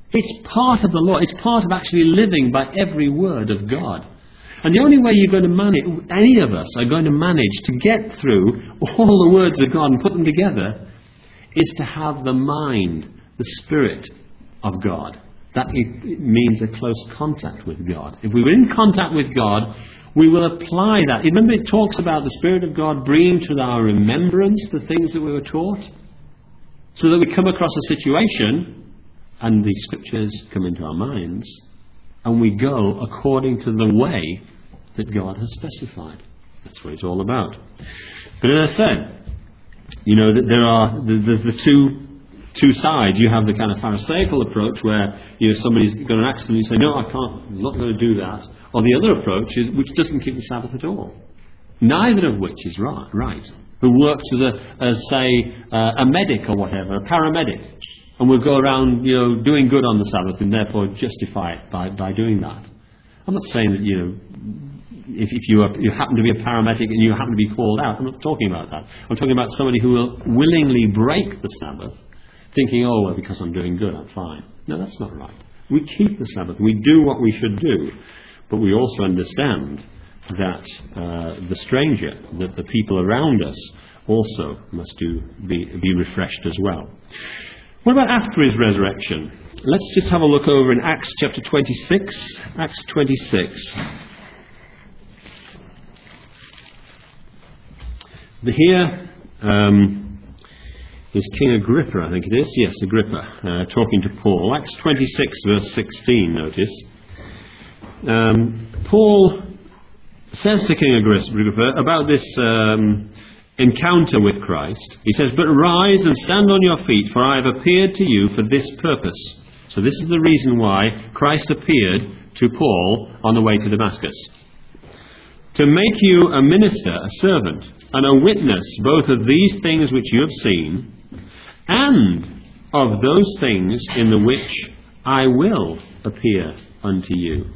It's part of the law. It's part of actually living by every word of God. And the only way you're going to manage, any of us are going to manage to get through all the words of God and put them together, is to have the mind, the Spirit of God. That it means a close contact with God. If we were in contact with God, we will apply that. Remember, it talks about the Spirit of God bringing to our remembrance the things that we were taught, so that we come across a situation and the Scriptures come into our minds and we go according to the way that God has specified. That's what it's all about. But as I said, you know, that there are there's the two two sides. You have the kind of Pharisaical approach where, you know, somebody's got an accident, you say, no, I can't, I'm not going to do that. Or the other approach is which doesn't keep the Sabbath at all. Neither of which is right. Right. Who works as a, as say, uh, a medic or whatever, a paramedic, and will go around, you know, doing good on the Sabbath and therefore justify it by, by doing that. I'm not saying that, you know, if, if you, are, you happen to be a paramedic and you happen to be called out, I'm not talking about that. I'm talking about somebody who will willingly break the Sabbath, thinking, oh, well, because I'm doing good, I'm fine. No, that's not right. We keep the Sabbath. We do what we should do. But we also understand that uh, the stranger, that the people around us also must do be, be refreshed as well. What about after his resurrection? Let's just have a look over in Acts chapter twenty-six. Acts twenty-six. The here um, is King Agrippa, I think it is. Yes, Agrippa, uh, talking to Paul. Acts twenty-six, verse sixteen, notice. Um, Paul says to King Agrippa about this um, encounter with Christ. He says, but rise and stand on your feet, for I have appeared to you for this purpose. So this is the reason why Christ appeared to Paul on the way to Damascus. To make you a minister, a servant, and a witness both of these things which you have seen, and of those things in the which I will appear unto you.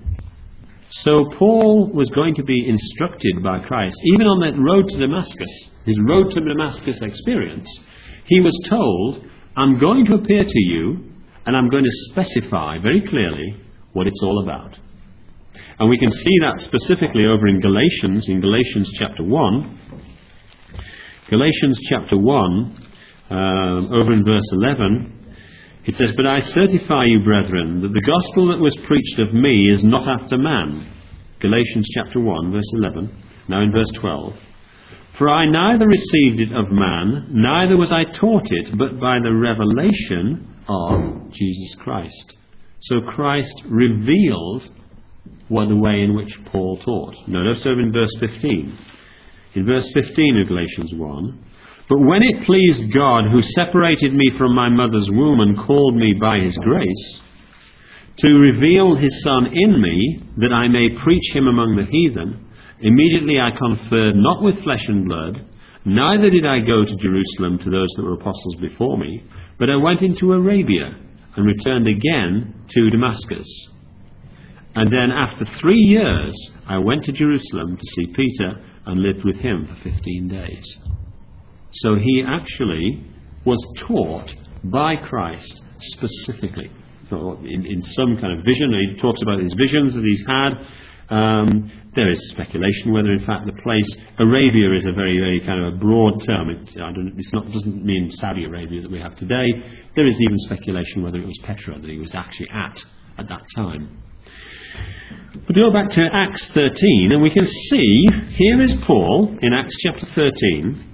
So Paul was going to be instructed by Christ, even on that road to Damascus, his road to Damascus experience. He was told, I'm going to appear to you, and I'm going to specify very clearly what it's all about. And we can see that specifically over in Galatians, in Galatians chapter one. Galatians chapter one, um, over in verse eleven, it says, but I certify you, brethren, that the gospel that was preached of me is not after man. Galatians chapter one, verse eleven. Now in verse twelve. For I neither received it of man, neither was I taught it, but by the revelation of Jesus Christ. So Christ revealed what the way in which Paul taught. Notice over in verse fifteen. In verse fifteen of Galatians one. But when it pleased God, who separated me from my mother's womb and called me by his grace, to reveal his Son in me, that I may preach him among the heathen, immediately I conferred not with flesh and blood, neither did I go to Jerusalem to those that were apostles before me, but I went into Arabia and returned again to Damascus. And then after three years, I went to Jerusalem to see Peter and lived with him for fifteen days. So he actually was taught by Christ specifically. In, in some kind of vision, he talks about his visions that he's had. Um, there is speculation whether, in fact, the place Arabia is a very, very kind of a broad term. It I don't, it's not doesn't mean Saudi Arabia that we have today. There is even speculation whether it was Petra that he was actually at at that time. But go back to Acts thirteen, and we can see here is Paul in Acts chapter thirteen.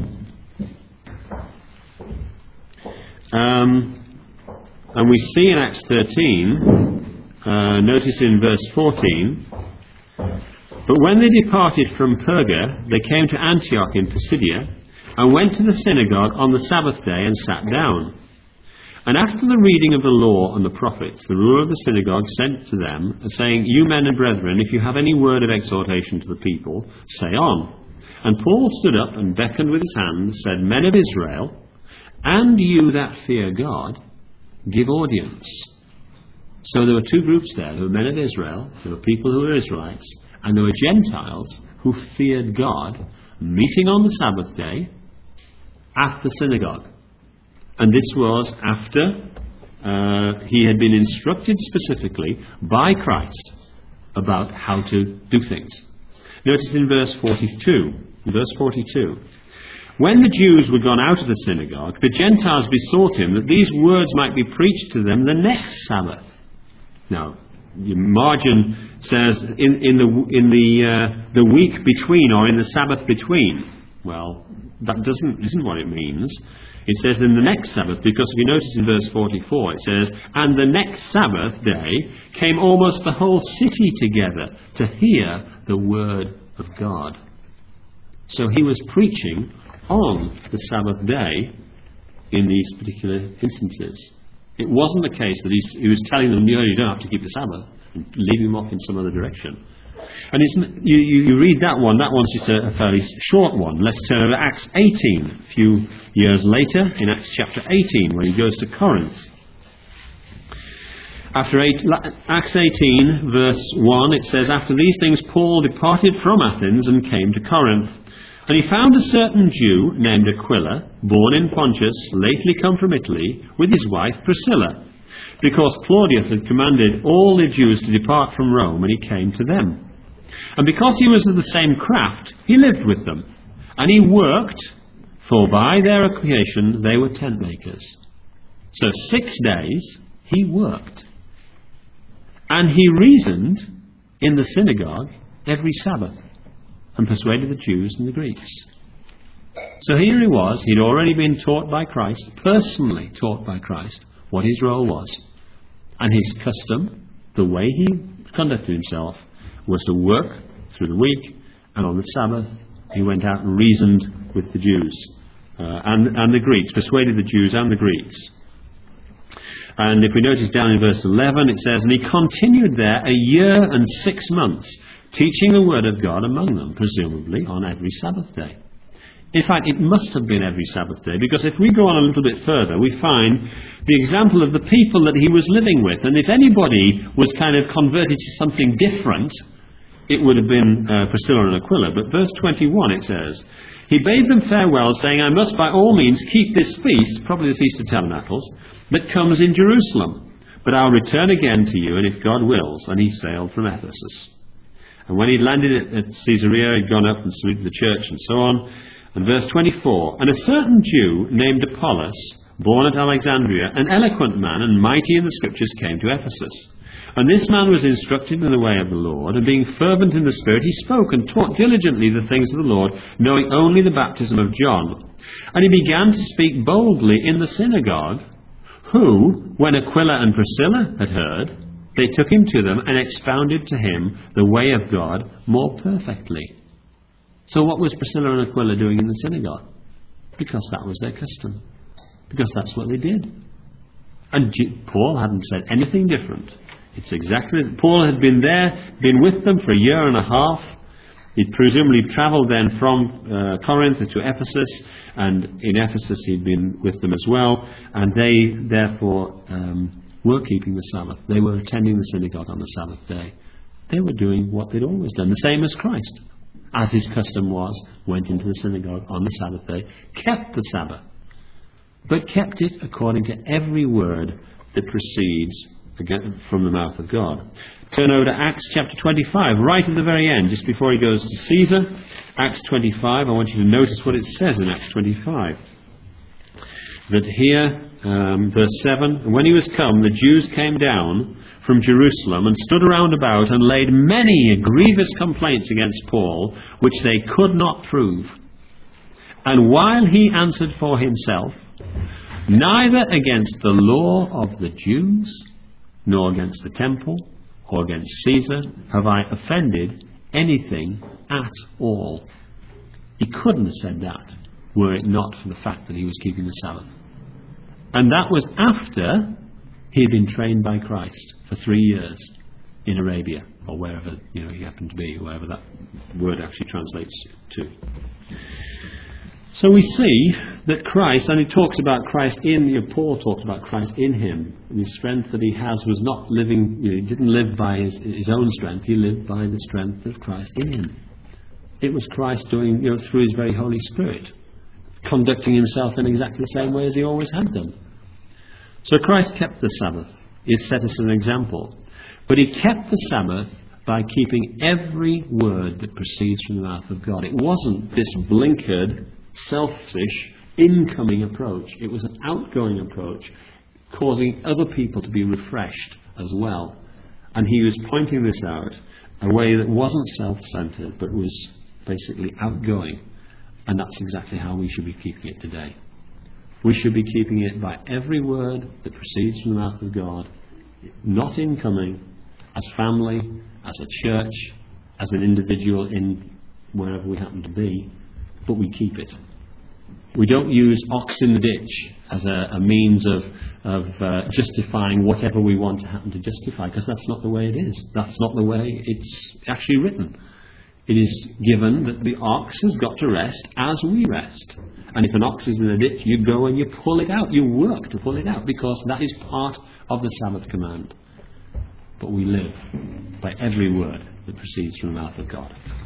Um, and we see in Acts thirteen, uh, notice in verse fourteen, but when they departed from Perga, they came to Antioch in Pisidia, and went to the synagogue on the Sabbath day and sat down. And after the reading of the law and the prophets, the ruler of the synagogue sent to them, saying, you men and brethren, if you have any word of exhortation to the people, say on. And Paul stood up and beckoned with his hand, said, men of Israel, and you that fear God, give audience. So there were two groups there. There were men of Israel, there were people who were Israelites, and there were Gentiles who feared God, meeting on the Sabbath day at the synagogue. And this was after uh, he had been instructed specifically by Christ about how to do things. Notice in verse forty-two, verse forty-two, when the Jews were gone out of the synagogue, the Gentiles besought him that these words might be preached to them the next Sabbath. Now, the margin says in, in the in the uh, the week between, or in the Sabbath between. Well, that doesn't isn't what it means. It says in the next Sabbath, because if you notice in verse forty-four, it says, and the next Sabbath day came almost the whole city together to hear the word of God. So he was preaching on the Sabbath day in these particular instances. It wasn't the case that he, he was telling them, no, you don't have to keep the Sabbath, and leaving them off in some other direction. And it's, you, you, you read that one, that one's just a, a fairly short one. Let's turn over to Acts eighteen, a few years later, in Acts chapter eighteen, where he goes to Corinth. After eight, Acts eighteen, verse one, it says, after these things Paul departed from Athens and came to Corinth. And he found a certain Jew named Aquila, born in Pontus, lately come from Italy, with his wife Priscilla, because Claudius had commanded all the Jews to depart from Rome, and he came to them. And because he was of the same craft, he lived with them. And he worked, for by their occupation they were tent makers. So six days he worked. And he reasoned in the synagogue every Sabbath, and persuaded the Jews and the Greeks. So here he was, he'd already been taught by Christ, personally taught by Christ, what his role was. And his custom, the way he conducted himself, was to work through the week, and on the Sabbath he went out and reasoned with the Jews uh, and, and the Greeks, persuaded the Jews and the Greeks. And if we notice down in verse eleven, it says, and he continued there a year and six months, teaching the word of God among them, presumably on every Sabbath day. In fact, it must have been every Sabbath day, because if we go on a little bit further, we find the example of the people that he was living with. And if anybody was kind of converted to something different, it would have been uh, Priscilla and Aquila. But verse twenty-one, it says, he bade them farewell, saying, I must by all means keep this feast, probably the Feast of Tabernacles, that comes in Jerusalem. But I'll return again to you, and if God wills. And he sailed from Ephesus. And when he'd landed at, at Caesarea, he'd gone up and saluted the church and so on. And verse twenty-four, and a certain Jew named Apollos, born at Alexandria, an eloquent man and mighty in the Scriptures, came to Ephesus. And this man was instructed in the way of the Lord, and being fervent in the Spirit, he spoke and taught diligently the things of the Lord, knowing only the baptism of John. And he began to speak boldly in the synagogue, who, when Aquila and Priscilla had heard, they took him to them and expounded to him the way of God more perfectly. So what was Priscilla and Aquila doing in the synagogue? Because that was their custom. Because that's what they did. And Paul hadn't said anything different. It's exactly as Paul had been there, been with them for a year and a half. He'd presumably travelled then from uh, Corinth to Ephesus, and in Ephesus he'd been with them as well, and they therefore um, were keeping the Sabbath. They were attending the synagogue on the Sabbath day. They were doing what they'd always done, the same as Christ. As his custom was, went into the synagogue on the Sabbath day, kept the Sabbath, but kept it according to every word that proceeds from the mouth of God. Turn over to Acts chapter twenty-five, right at the very end, just before he goes to Caesar. Acts twenty-five, I want you to notice what it says in Acts twenty-five. That here, um, verse seven, and when he was come, the Jews came down from Jerusalem and stood around about and laid many grievous complaints against Paul, which they could not prove. And while he answered for himself, neither against the law of the Jews, nor against the temple, or against Caesar, have I offended anything at all. He couldn't have said that, were it not for the fact that he was keeping the Sabbath. And that was after he had been trained by Christ for three years in Arabia, or wherever you know he happened to be, wherever that word actually translates to. So we see that Christ, and he talks about Christ in, you know, Paul talks about Christ in him. And the strength that he has was not living, you know, he didn't live by his, his own strength, he lived by the strength of Christ in him. It was Christ doing, you know, through his very Holy Spirit, conducting himself in exactly the same way as he always had done. So Christ kept the Sabbath. He set us an example. But he kept the Sabbath by keeping every word that proceeds from the mouth of God. It wasn't this blinkered, selfish, incoming approach. It was an outgoing approach, causing other people to be refreshed as well. And he was pointing this out a way that wasn't self-centered, but was basically outgoing. And that's exactly how we should be keeping it today. We should be keeping it by every word that proceeds from the mouth of God, not incoming, as family, as a church, as an individual in wherever we happen to be, but we keep it. We don't use ox in the ditch as a, a means of, of uh, justifying whatever we want to happen to justify, because that's not the way it is. That's not the way it's actually written. It is given that the ox has got to rest as we rest. And if an ox is in a ditch, you go and you pull it out. You work to pull it out, because that is part of the Sabbath command. But we live by every word that proceeds from the mouth of God.